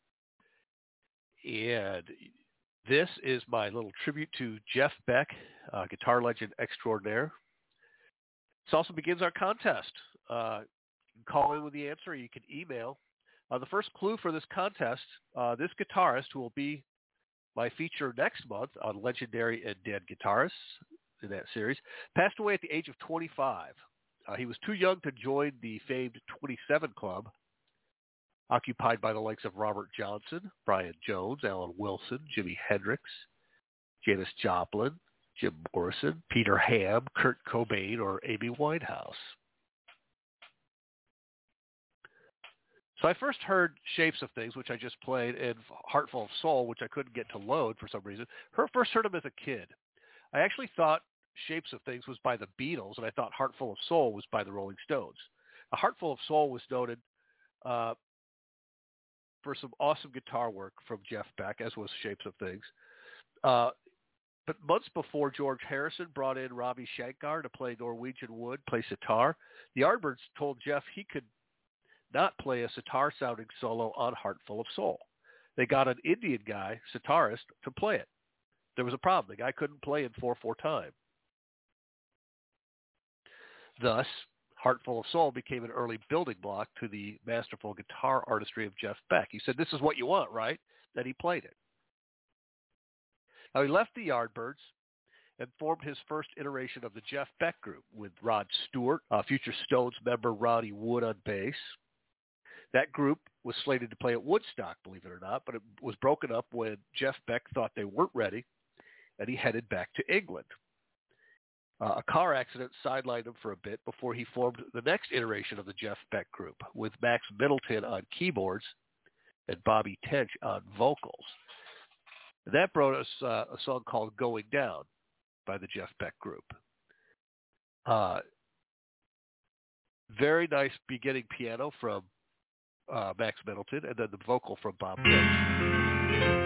A: And this is my little tribute to Jeff Beck, guitar legend extraordinaire. This also begins our contest. You can call in with the answer, or you can email. The first clue for this contest, this guitarist, who will be my feature next month on Legendary and Dead Guitarists in that series, passed away at the age of 25. He was too young to join the famed 27 Club, occupied by the likes of Robert Johnson, Brian Jones, Alan Wilson, Jimi Hendrix, Janis Joplin, Jim Morrison, Peter Ham, Kurt Cobain, or Amy Winehouse. So I first heard Shapes of Things, which I just played, and Heartful of Soul, which I couldn't get to load for some reason. First heard them as a kid. I actually thought Shapes of Things was by the Beatles, and I thought Heartful of Soul was by the Rolling Stones. Heartful of Soul was noted for some awesome guitar work from Jeff Beck, as was Shapes of Things. But months before George Harrison brought in Ravi Shankar to play Norwegian Wood, play sitar, the Yardbirds told Jeff he could not play a sitar-sounding solo on Heartful of Soul. They got an Indian guy, sitarist, to play it. There was a problem. The guy couldn't play in 4/4 time. Thus, Heartful of Soul became an early building block to the masterful guitar artistry of Jeff Beck. He said, "This is what you want, right?" And he played it. Now, he left the Yardbirds and formed his first iteration of the Jeff Beck Group with Rod Stewart, future Stones member Ronnie Wood on bass. That group was slated to play at Woodstock, believe it or not, but it was broken up when Jeff Beck thought they weren't ready, and he headed back to England. A car accident sidelined him for a bit before he formed the next iteration of the Jeff Beck Group with Max Middleton on keyboards and Bobby Tench on vocals. And that brought us a song called Going Down by the Jeff Beck Group. Very nice beginning piano from Max Middleton, and then the vocal from Bob Brooks.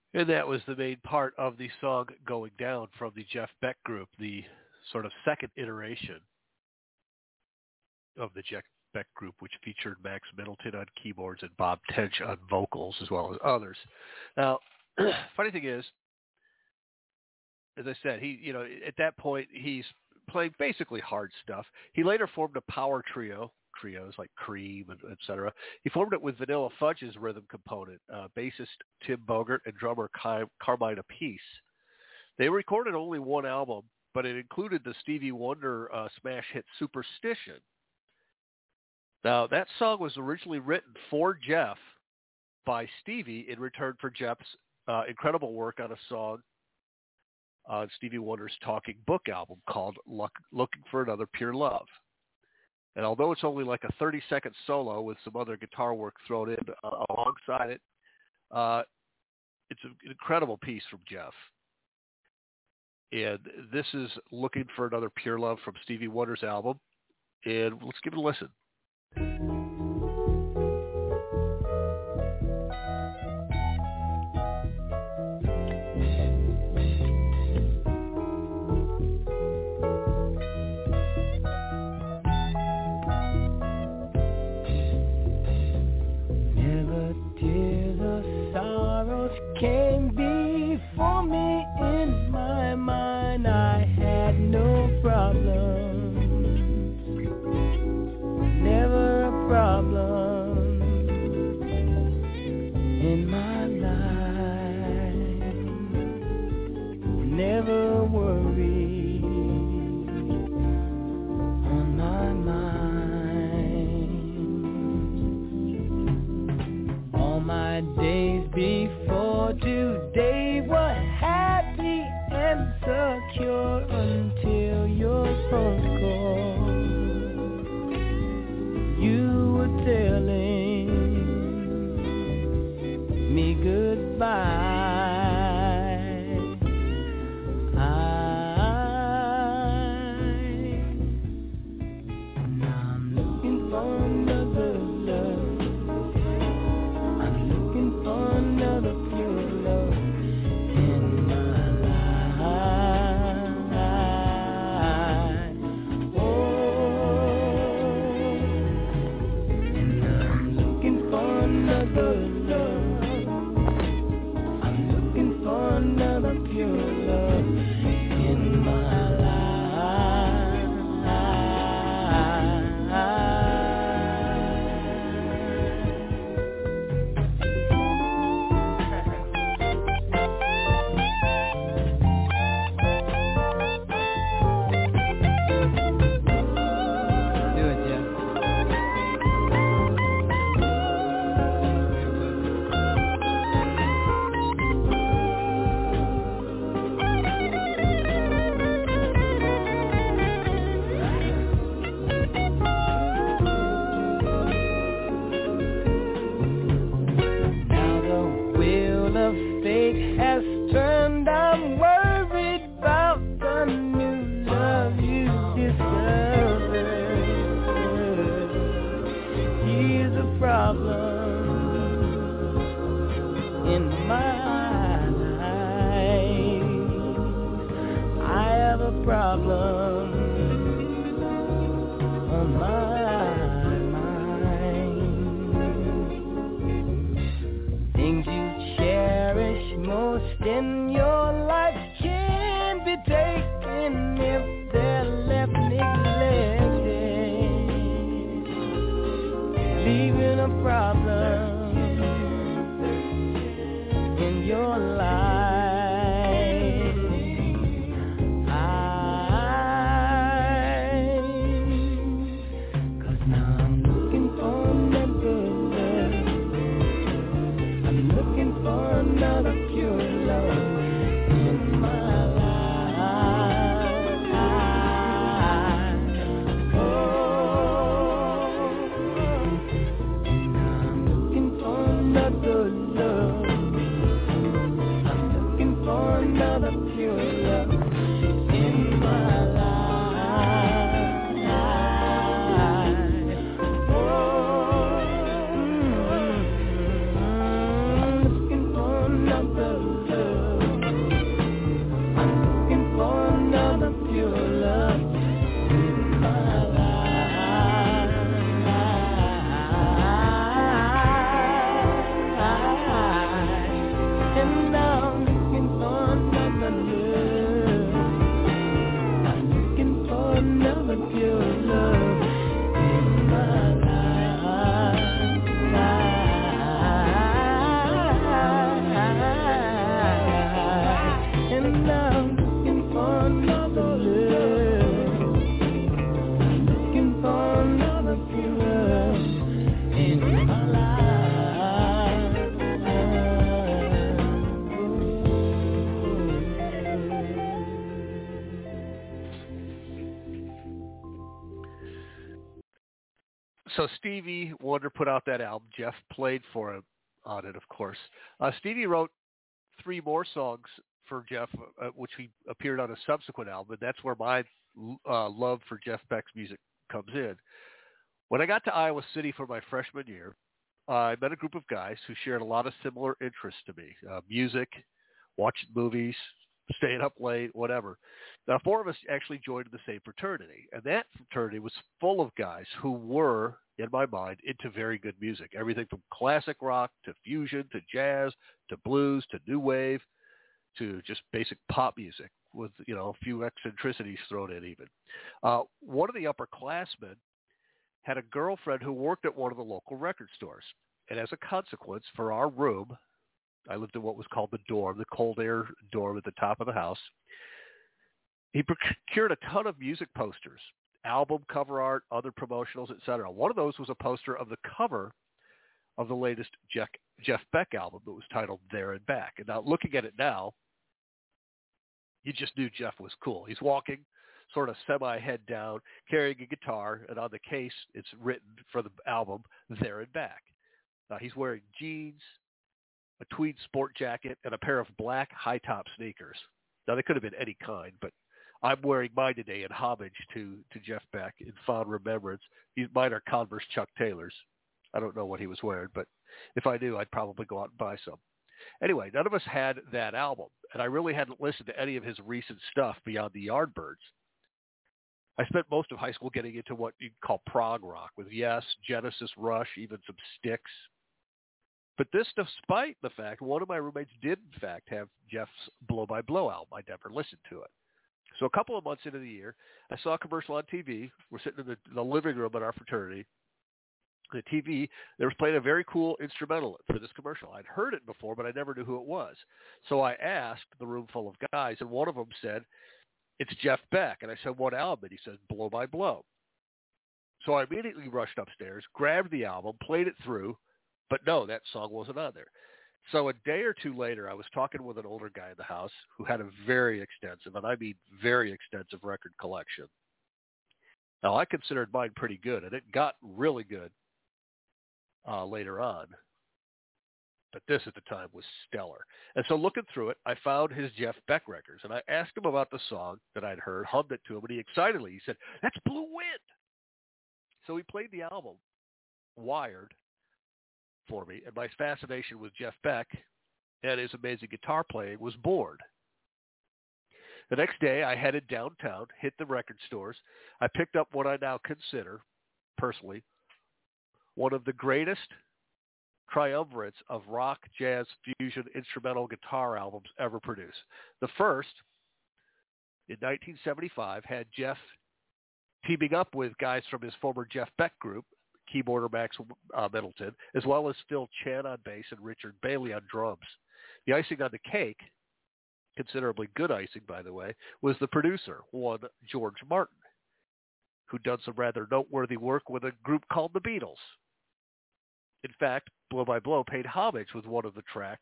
A: And that was the main part of the song Going Down from the Jeff Beck Group, the sort of second iteration of the Jeff Beck Group, which featured Max Middleton on keyboards and Bob Tench on vocals, as well as others. Now, funny thing is, as I said, at that point, he's playing basically hard stuff. He later formed a power trios like Cream, and et cetera. He formed it with Vanilla Fudge's rhythm component, bassist Tim Bogert and drummer Carmine Appice. They recorded only one album, but it included the Stevie Wonder smash hit Superstition. Now, that song was originally written for Jeff by Stevie in return for Jeff's incredible work on a song on Stevie Wonder's Talking Book album called Looking for Another Pure Love. And although it's only like a 30-second solo with some other guitar work thrown in alongside it, it's an incredible piece from Jeff. And this is Looking for Another Pure Love from Stevie Wonder's album. And let's give it a listen.
C: Came before me in my mind. I had no problems, never a problem in my life, never worry on my mind. All my days before today were happy and secure until your phone call. You were telling me goodbye. Now I'm looking for another love. I'm looking for another pure love in my life. Oh, and I'm looking for another love. I'm looking for another pure love in my love.
A: So Stevie Wonder put out that album. Jeff played for him on it, of course. Stevie wrote 3 more songs for Jeff, which he appeared on a subsequent album, and that's where my love for Jeff Beck's music comes in. When I got to Iowa City for my freshman year, I met a group of guys who shared a lot of similar interests to me, music, watching movies, staying up late, whatever. Now, 4 of us actually joined the same fraternity, and that fraternity was full of guys who were, in my mind, into very good music. Everything from classic rock to fusion to jazz to blues to new wave to just basic pop music with, a few eccentricities thrown in even. One of the upperclassmen had a girlfriend who worked at one of the local record stores. And as a consequence, for our room, I lived in what was called the dorm, the cold air dorm at the top of the house. He procured a ton of music posters, album cover art, other promotionals, etc. One of those was a poster of the cover of the latest Jeff Beck album that was titled There and Back. And now looking at it now, you just knew Jeff was cool. He's walking sort of semi-head down, carrying a guitar, and on the case it's written for the album There and Back. He's wearing jeans, a tweed sport jacket, and a pair of black high-top sneakers. Now, they could have been any kind, but I'm wearing mine today in homage to Jeff Beck in fond remembrance. Mine are Converse Chuck Taylors. I don't know what he was wearing, but if I knew, I'd probably go out and buy some. Anyway, none of us had that album, and I really hadn't listened to any of his recent stuff beyond the Yardbirds. I spent most of high school getting into what you'd call prog rock with Yes, Genesis, Rush, even some Styx. But this despite the fact one of my roommates did, in fact, have Jeff's Blow by Blow album. I never listened to it. So a couple of months into the year, I saw a commercial on TV. We're sitting in the living room at our fraternity. The TV, they were playing a very cool instrumental for this commercial. I'd heard it before, but I never knew who it was. So I asked the room full of guys, and one of them said, "It's Jeff Beck." And I said, "What album?" And he said, "Blow by Blow." So I immediately rushed upstairs, grabbed the album, played it through, but no, that song wasn't on there. So a day or two later, I was talking with an older guy in the house who had a very extensive, and I mean very extensive, record collection. Now, I considered mine pretty good, and it got really good later on. But this at the time was stellar. And so looking through it, I found his Jeff Beck records, and I asked him about the song that I'd heard, hummed it to him, and he said, "That's Blue Wind." So he played the album, Wired, for me, and my fascination with Jeff Beck and his amazing guitar playing was born. The next day, I headed downtown, hit the record stores. I picked up what I now consider, personally, one of the greatest triumvirates of rock, jazz, fusion, instrumental guitar albums ever produced. The first, in 1975, had Jeff teaming up with guys from his former Jeff Beck group, keyboarder Max Middleton, as well as Phil Chan on bass and Richard Bailey on drums. The icing on the cake, considerably good icing, by the way, was the producer, one George Martin, who'd done some rather noteworthy work with a group called the Beatles. In fact, Blow by Blow paid homage with one of the tracks.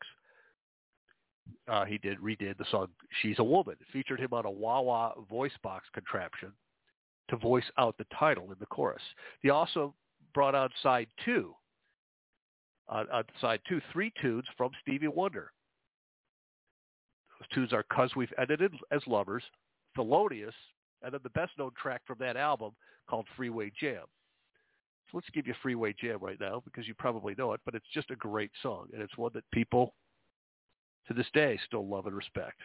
A: He redid the song She's a Woman. It featured him on a wah-wah voice box contraption to voice out the title in the chorus. He also brought on side two. On side two, 3 tunes from Stevie Wonder. Those tunes are "'Cause We've Ended as Lovers," "Thelonious," and then the best-known track from that album called Freeway Jam. So let's give you Freeway Jam right now because you probably know it, but it's just a great song, and it's one that people to this day still love and respect.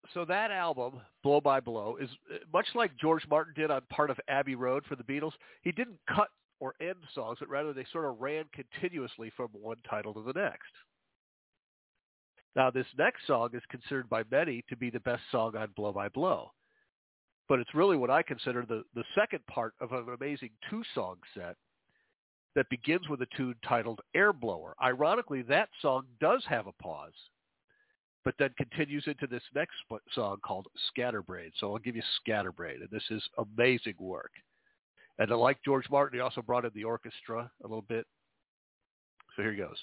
A: So that album, Blow by Blow, is much like George Martin did on part of Abbey Road for the Beatles. He didn't cut or end songs, but rather they sort of ran continuously from one title to the next. Now, this next song is considered by many to be the best song on Blow by Blow. But it's really what I consider the second part of an amazing two-song set that begins with a tune titled Air Blower. Ironically, that song does have a pause, but then continues into this next song called Scatterbrain. So I'll give you Scatterbrain, and this is amazing work. And like George Martin, he also brought in the orchestra a little bit. So here he goes.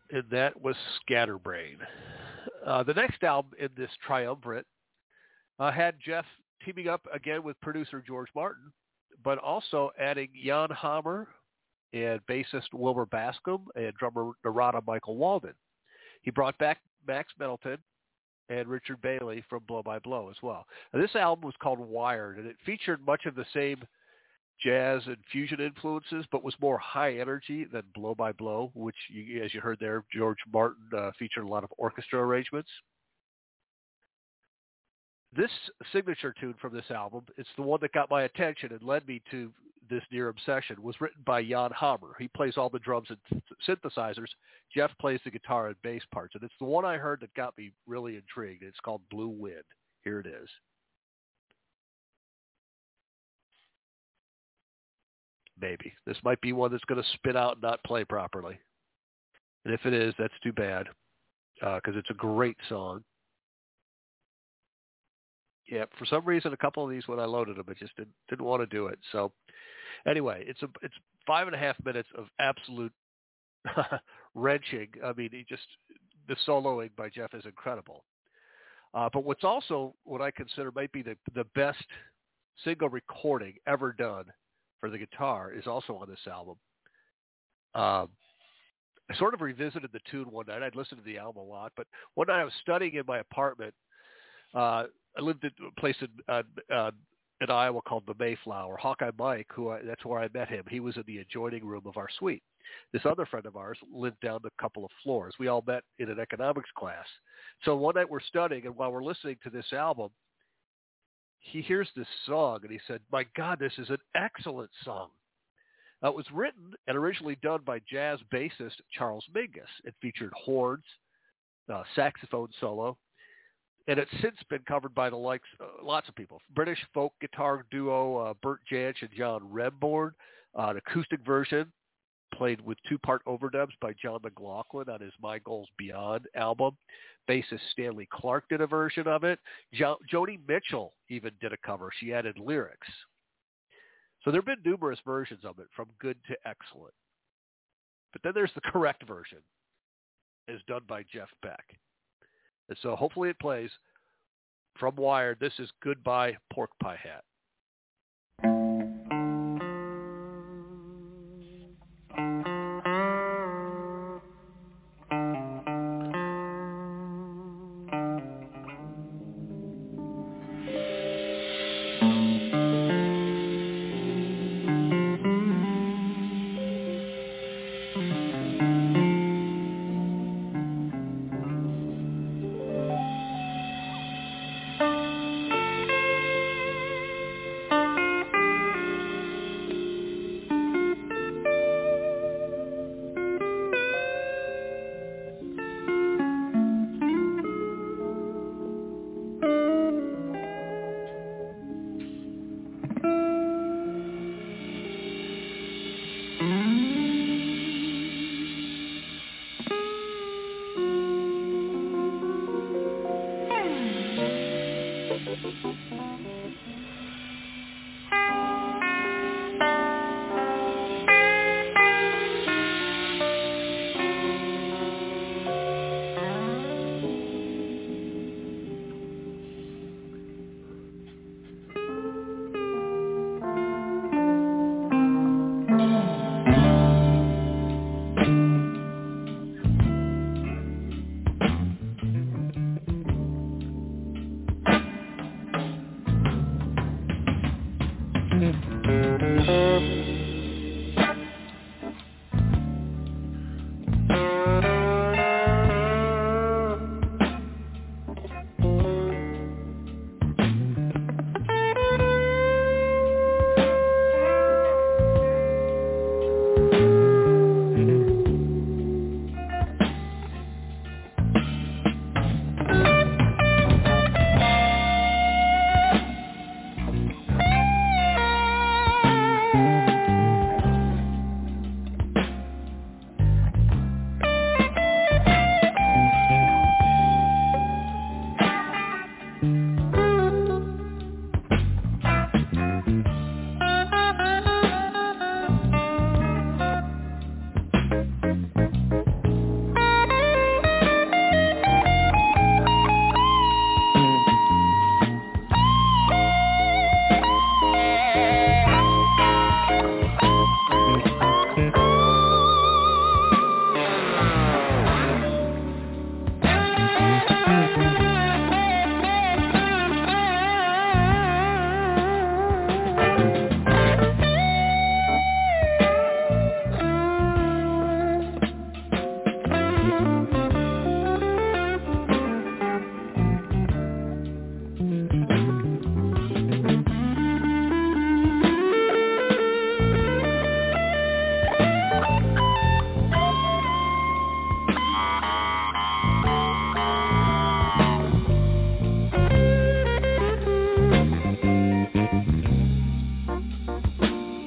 A: and that was Scatterbrain. The next album in this triumvirate had Jeff teaming up again with producer George Martin, but also adding Jan Hammer and bassist Wilbur Bascom and drummer Narada Michael Walden. He brought back Max Middleton and Richard Bailey from Blow by Blow as well. Now, this album was called Wired, and it featured much of the same jazz and fusion influences, but was more high energy than Blow by Blow, which, as you heard there, George Martin featured a lot of orchestra arrangements. This signature tune from this album, it's the one that got my attention and led me to this near obsession, was written by Jan Hammer. He plays all the drums and synthesizers. Jeff plays the guitar and bass parts, and it's the one I heard that got me really intrigued. It's called Blue Wind. Here it is. Maybe. This might be one that's going to spit out and not play properly. And if it is, that's too bad, because it's a great song. Yeah, for some reason, a couple of these, when I loaded them, it just didn't want to do it. So anyway, it's 5.5 minutes of absolute wrenching. I mean, the soloing by Jeff is incredible. But what's also what I consider might be the best single recording ever done for the guitar is also on this album. I sort of revisited the tune one night. I'd listened to the album a lot, but one night I was studying in my apartment. I lived in a place in Iowa called the Mayflower. Hawkeye Mike, that's where I met him. He was in the adjoining room of our suite. This other friend of ours lived down a couple of floors. We all met in an economics class. So one night we're studying, and while we're listening to this album, he hears this song, and he said, "My God, this is an excellent song." It was written and originally done by jazz bassist Charles Mingus. It featured horns, saxophone solo, and it's since been covered by the likes lots of people. British folk guitar duo Bert Jansch and John Remborn, an acoustic version played with two-part overdubs by John McLaughlin on his My Goals Beyond album. Bassist Stanley Clark did a version of it. Joni Mitchell even did a cover. She added lyrics. So there have been numerous versions of it, from good to excellent. But then there's the correct version, as done by Jeff Beck. And so hopefully it plays from Wired. This is Goodbye Pork Pie Hat.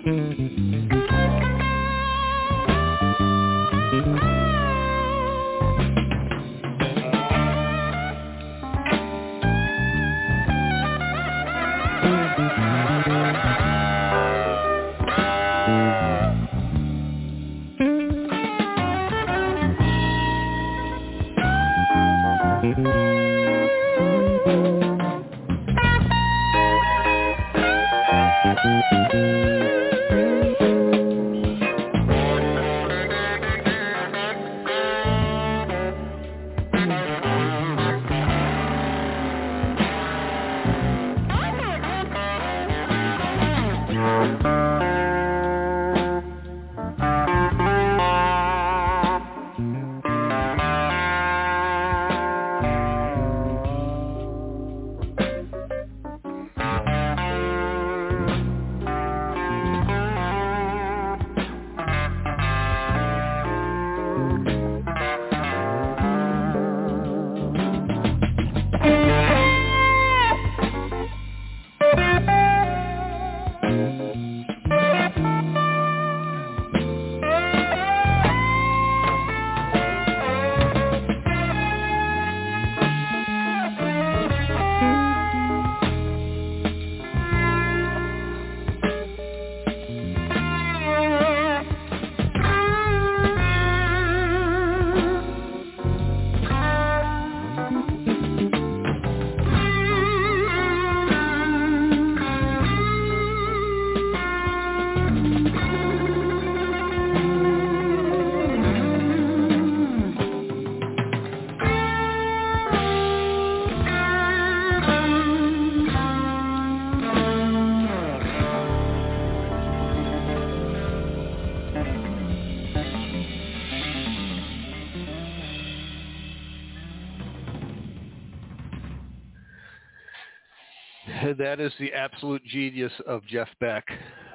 A: That is the absolute genius of Jeff Beck.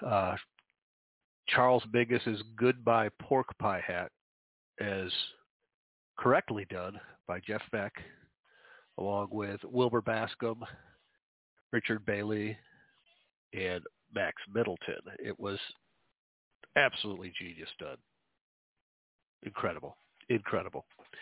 A: Charles Mingus's Goodbye Pork Pie Hat, as correctly done by Jeff Beck, along with Wilbur Bascom, Richard Bailey, and Max Middleton. It was absolutely genius done. Incredible. Incredible.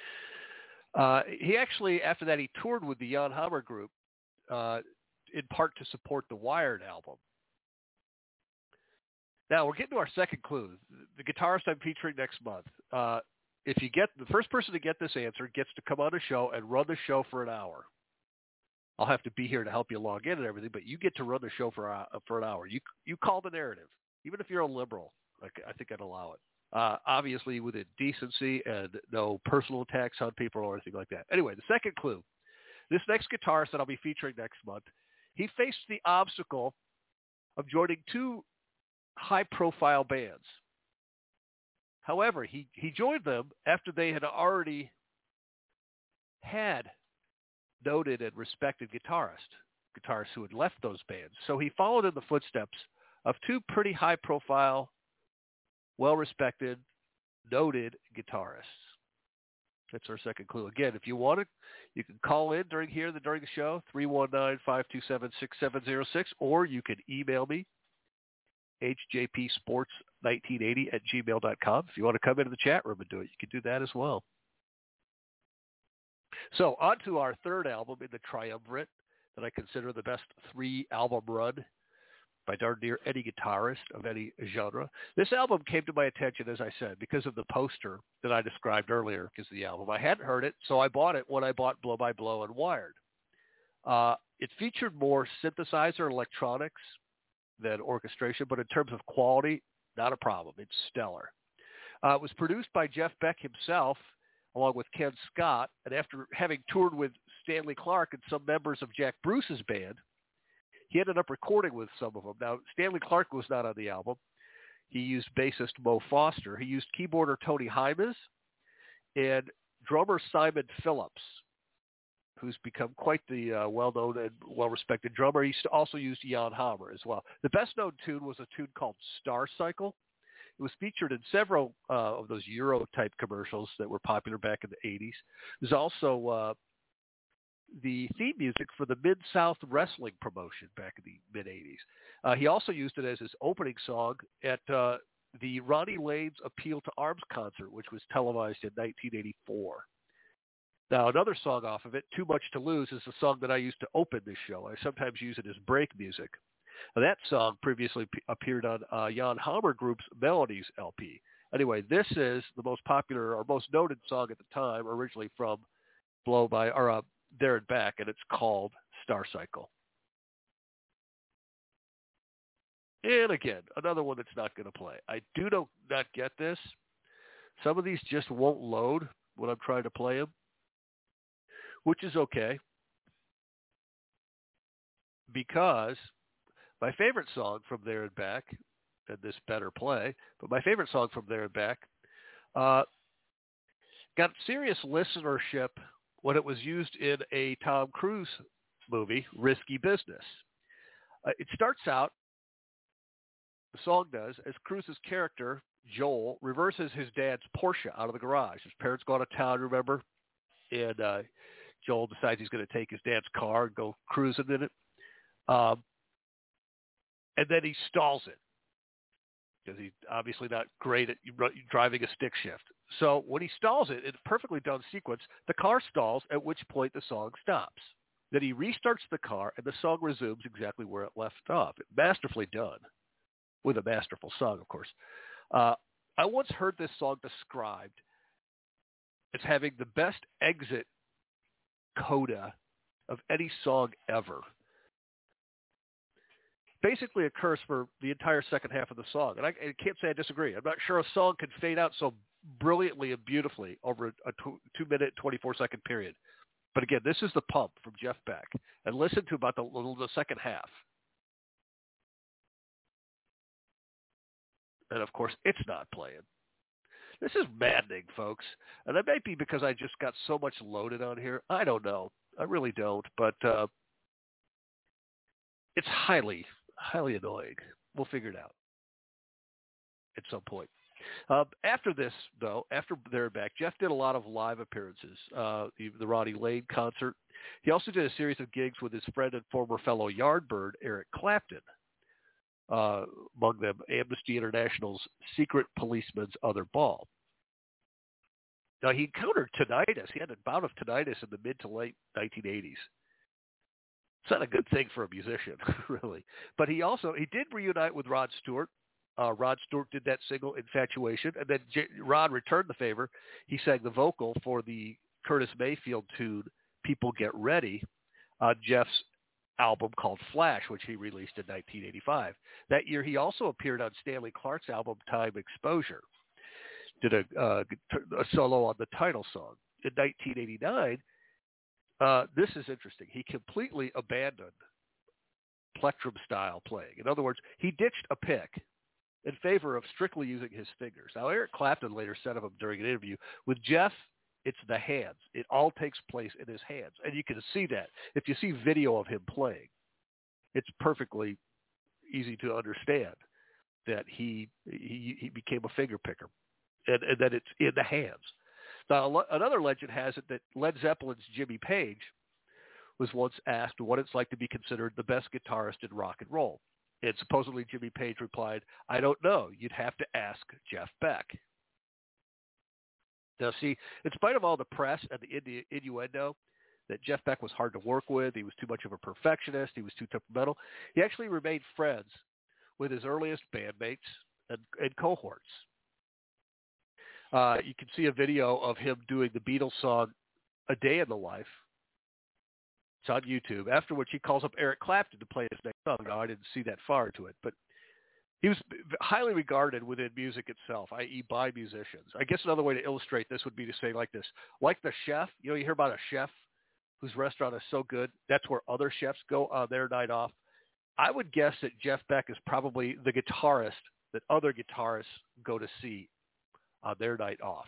A: He actually, after that, he toured with the Jan Hammer Group, in part to support the Wired album. Now, we're getting to our second clue. The guitarist I'm featuring next month. If you get the first person to get this answer gets to come on the show and run the show for an hour. I'll have to be here to help you log in and everything, but you get to run the show for an hour. You call the narrative, even if you're a liberal. I think I'd allow it. Obviously, within decency and no personal attacks on people or anything like that. Anyway, the second clue. This next guitarist that I'll be featuring next month, he faced the obstacle of joining two high-profile bands. However, he joined them after they had already had noted and respected guitarists who had left those bands. So he followed in the footsteps of two pretty high-profile, well-respected, noted guitarists. That's our second clue. Again, if you want it, you can call in during the show, 319-527-6706, or you can email me, hjpsports1980@gmail.com. If you want to come into the chat room and do it, you can do that as well. So on to our third album in the triumvirate that I consider the best 3-album run by darn near any guitarist of any genre. This album came to my attention, as I said, because of the poster that I described earlier because of the album. I hadn't heard it, so I bought it when I bought Blow by Blow and Wired. It featured more synthesizer electronics than orchestration, but in terms of quality, not a problem. It's stellar. It was produced by Jeff Beck himself, along with Ken Scott, and after having toured with Stanley Clarke and some members of Jack Bruce's band, he ended up recording with some of them. Now, Stanley Clarke was not on the album. He used bassist Mo Foster. He used keyboarder Tony Hymas and drummer Simon Phillips, who's become quite the well-known and well-respected drummer. He also used Jan Hammer as well. The best-known tune was a tune called Star Cycle. It was featured in several of those Euro-type commercials that were popular back in the 80s. There's also the theme music for the Mid-South Wrestling promotion back in the mid-'80s. He also used it as his opening song at the Ronnie Lane's Appeal to Arms concert, which was televised in 1984. Now, another song off of it, Too Much to Lose, is the song that I used to open this show. I sometimes use it as break music. Now, that song previously appeared on Jan Hammer Group's Melodies LP. Anyway, this is the most popular or most noted song at the time, originally from There and Back, and it's called Star Cycle. And again, another one that's not going to play. I do not get this. Some of these just won't load when I'm trying to play them, which is okay, because my favorite song from There and Back, and this better play, but my favorite song from There and Back got serious listenership when it was used in a Tom Cruise movie, Risky Business. It starts out, the song does, as Cruise's character, Joel, reverses his dad's Porsche out of the garage. His parents go out of town, remember? And Joel decides he's going to take his dad's car and go cruising in it. And then he stalls it, because he's obviously not great at driving a stick shift. So when he stalls it, in a perfectly done sequence, the car stalls, at which point the song stops. Then he restarts the car, and the song resumes exactly where it left off. Masterfully done, with a masterful song, of course. I once heard this song described as having the best exit coda of any song ever. Basically occurs for the entire second half of the song. And I can't say I disagree. I'm not sure a song could fade out so brilliantly and beautifully over a 2-minute, 24-second period. But again, this is The Pump from Jeff Beck. And listen to about the second half. And of course, it's not playing. This is maddening, folks. And that might be because I just got so much loaded on here. I don't know. I really don't. But it's highly annoying. We'll figure it out at some point. After this, though, after There and Back, Jeff did a lot of live appearances. The Ronnie Lane concert. He also did a series of gigs with his friend and former fellow Yardbird, Eric Clapton. Among them, Amnesty International's Secret Policeman's Other Ball. Now, he encountered tinnitus. He had a bout of tinnitus in the mid to late 1980s. It's not a good thing for a musician, really. But he did reunite with Rod Stewart. Rod Stewart did that single, Infatuation, and then Rod returned the favor. He sang the vocal for the Curtis Mayfield tune, People Get Ready, on Jeff's album called Flash, which he released in 1985. That year, he also appeared on Stanley Clarke's album Time Exposure, did a solo on the title song. In 1989, this is interesting. He completely abandoned plectrum-style playing. In other words, he ditched a pick in favor of strictly using his fingers. Now, Eric Clapton later said of him during an interview, with Jeff, it's the hands. It all takes place in his hands. And you can see that. If you see video of him playing, it's perfectly easy to understand that he became a finger picker and that it's in the hands. Now, another legend has it that Led Zeppelin's Jimmy Page was once asked what it's like to be considered the best guitarist in rock and roll. And supposedly Jimmy Page replied, I don't know. You'd have to ask Jeff Beck. Now, see, in spite of all the press and the innuendo that Jeff Beck was hard to work with, he was too much of a perfectionist, he was too temperamental, he actually remained friends with his earliest bandmates and cohorts. You can see a video of him doing the Beatles song A Day in the Life. It's on YouTube, after which he calls up Eric Clapton to play his next song. Now, I didn't see that far into it, but he was highly regarded within music itself, i.e. by musicians. I guess another way to illustrate this would be to say like this. Like the chef, you hear about a chef whose restaurant is so good, that's where other chefs go on their night off. I would guess that Jeff Beck is probably the guitarist that other guitarists go to see on their night off.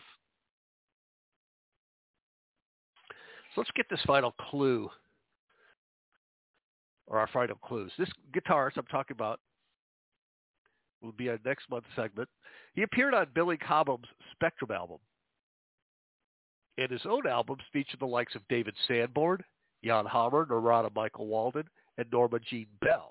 A: So let's get this final clue, or our final clues. This guitarist I'm talking about will be our next month's segment. He appeared on Billy Cobham's Spectrum album. And his own albums feature the likes of David Sanborn, Jan Hammer, Narada Michael Walden, and Norma Jean Bell.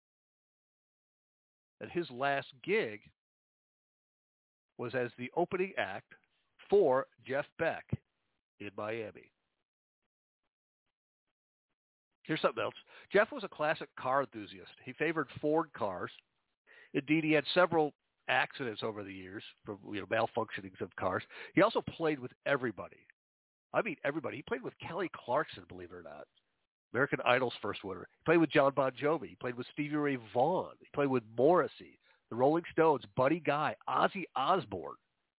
A: And his last gig was as the opening act for Jeff Beck in Miami. Here's something else. Jeff was a classic car enthusiast. He favored Ford cars. Indeed, he had several accidents over the years from malfunctionings of cars. He also played with everybody. I mean, everybody. He played with Kelly Clarkson, believe it or not, American Idol's first winner. He played with John Bon Jovi. He played with Stevie Ray Vaughan. He played with Morrissey, the Rolling Stones, Buddy Guy, Ozzy Osbourne.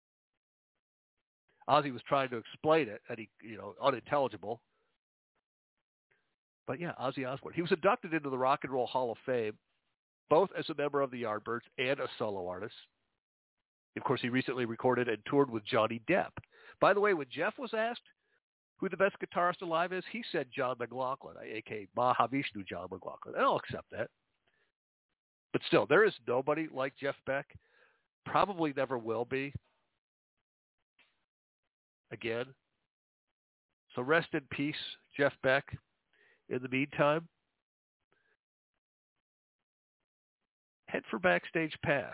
A: Ozzy was trying to explain it, and he, unintelligible. But yeah, Ozzy Osbourne. He was inducted into the Rock and Roll Hall of Fame, both as a member of the Yardbirds and a solo artist. Of course, he recently recorded and toured with Johnny Depp. By the way, when Jeff was asked who the best guitarist alive is, he said John McLaughlin, a.k.a. Mahavishnu John McLaughlin. And I'll accept that. But still, there is nobody like Jeff Beck. Probably never will be. Again. So rest in peace, Jeff Beck. In the meantime, head for Backstage Pass.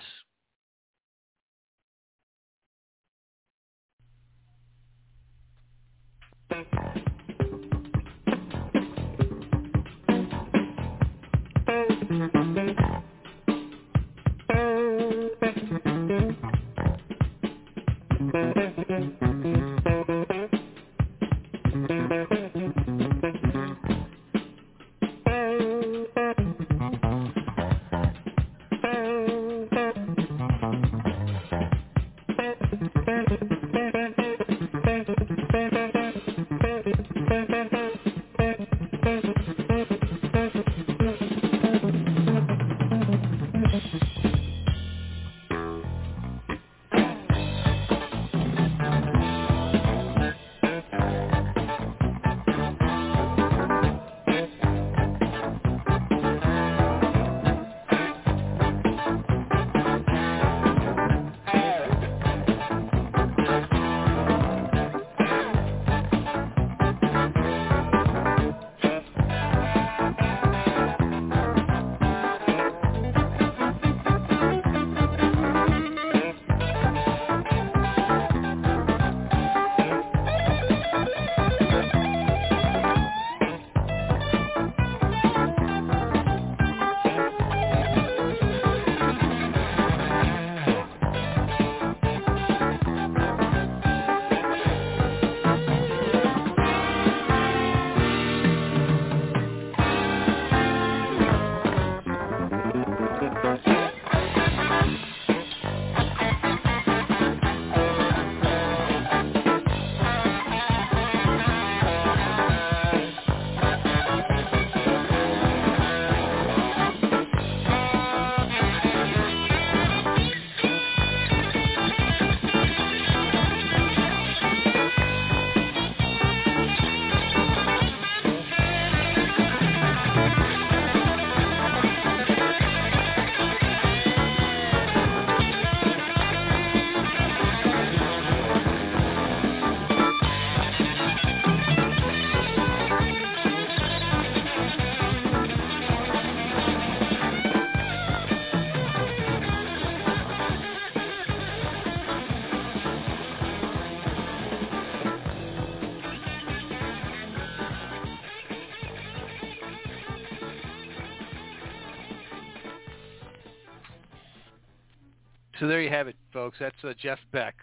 A: So there you have it, folks. That's Jeff Beck,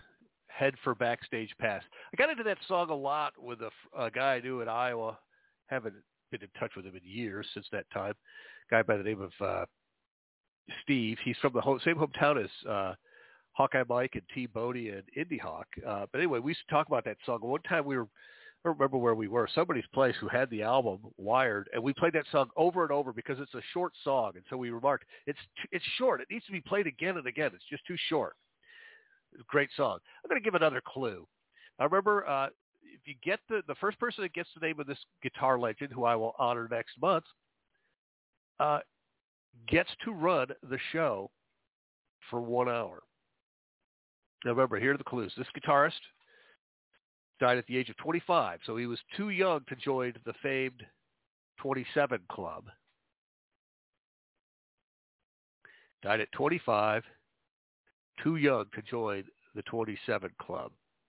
A: Head for Backstage Pass. I got into that song a lot with a guy I knew in Iowa. Haven't been in touch with him in years since that time. A guy by the name of Steve. He's from the same hometown as Hawkeye Mike and T. Bodie and Indie Hawk. But anyway, we used to talk about that song. One time I don't remember where we were, somebody's place who had the album Wired, and we played that song over and over because it's a short song. And so we remarked, it's short. It needs to be played again and again. It's just too short. It's a great song. I'm going to give another clue. I remember if you get the first person that gets the name of this guitar legend, who I will honor next month, gets to run the show for 1 hour. Now remember, here are the clues. This guitarist Died at the age of 25, so he was too young to join the famed 27 Club. Died at 25, too young to join the 27 Club.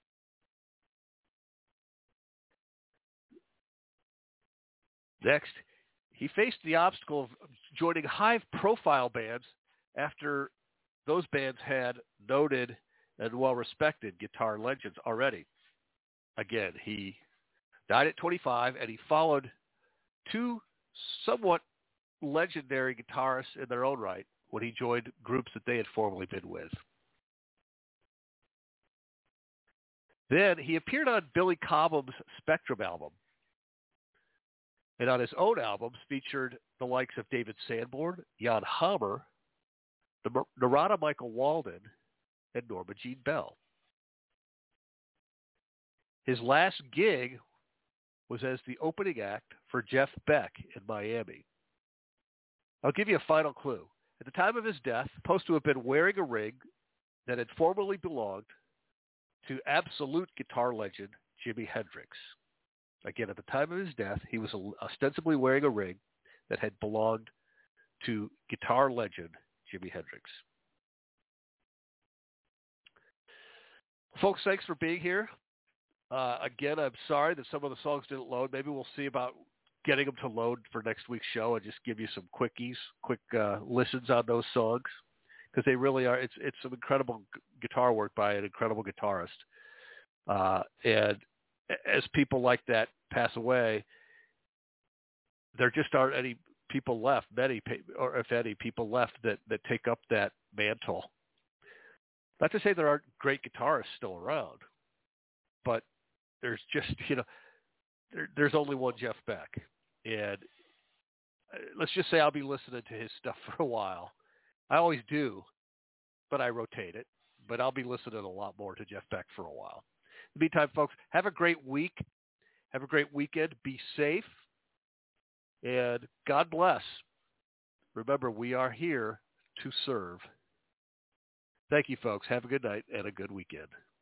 A: Next, he faced the obstacle of joining high-profile bands after those bands had noted and well-respected guitar legends already. Again, he died at 25, and he followed two somewhat legendary guitarists in their own right when he joined groups that they had formerly been with. Then he appeared on Billy Cobham's Spectrum album, and on his own albums featured the likes of David Sanborn, Jan Hammer, the Narada Michael Walden, and Norma Jean Bell. His last gig was as the opening act for Jeff Beck in Miami. I'll give you a final clue. At the time of his death, supposed to have been wearing a ring that had formerly belonged to absolute guitar legend Jimi Hendrix. Again, at the time of his death, he was ostensibly wearing a ring that had belonged to guitar legend Jimi Hendrix. Folks, thanks for being here. Again, I'm sorry that some of the songs didn't load. Maybe we'll see about getting them to load for next week's show and just give you some quick listens on those songs, because they really are. It's some incredible guitar work by an incredible guitarist. And as people like that pass away, there just aren't any people left, or if any, people left that take up that mantle. Not to say there aren't great guitarists still around, but there's just, there's only one Jeff Beck. And let's just say I'll be listening to his stuff for a while. I always do, but I rotate it. But I'll be listening a lot more to Jeff Beck for a while. In the meantime, folks, have a great week. Have a great weekend. Be safe. And God bless. Remember, we are here to serve. Thank you, folks. Have a good night and a good weekend.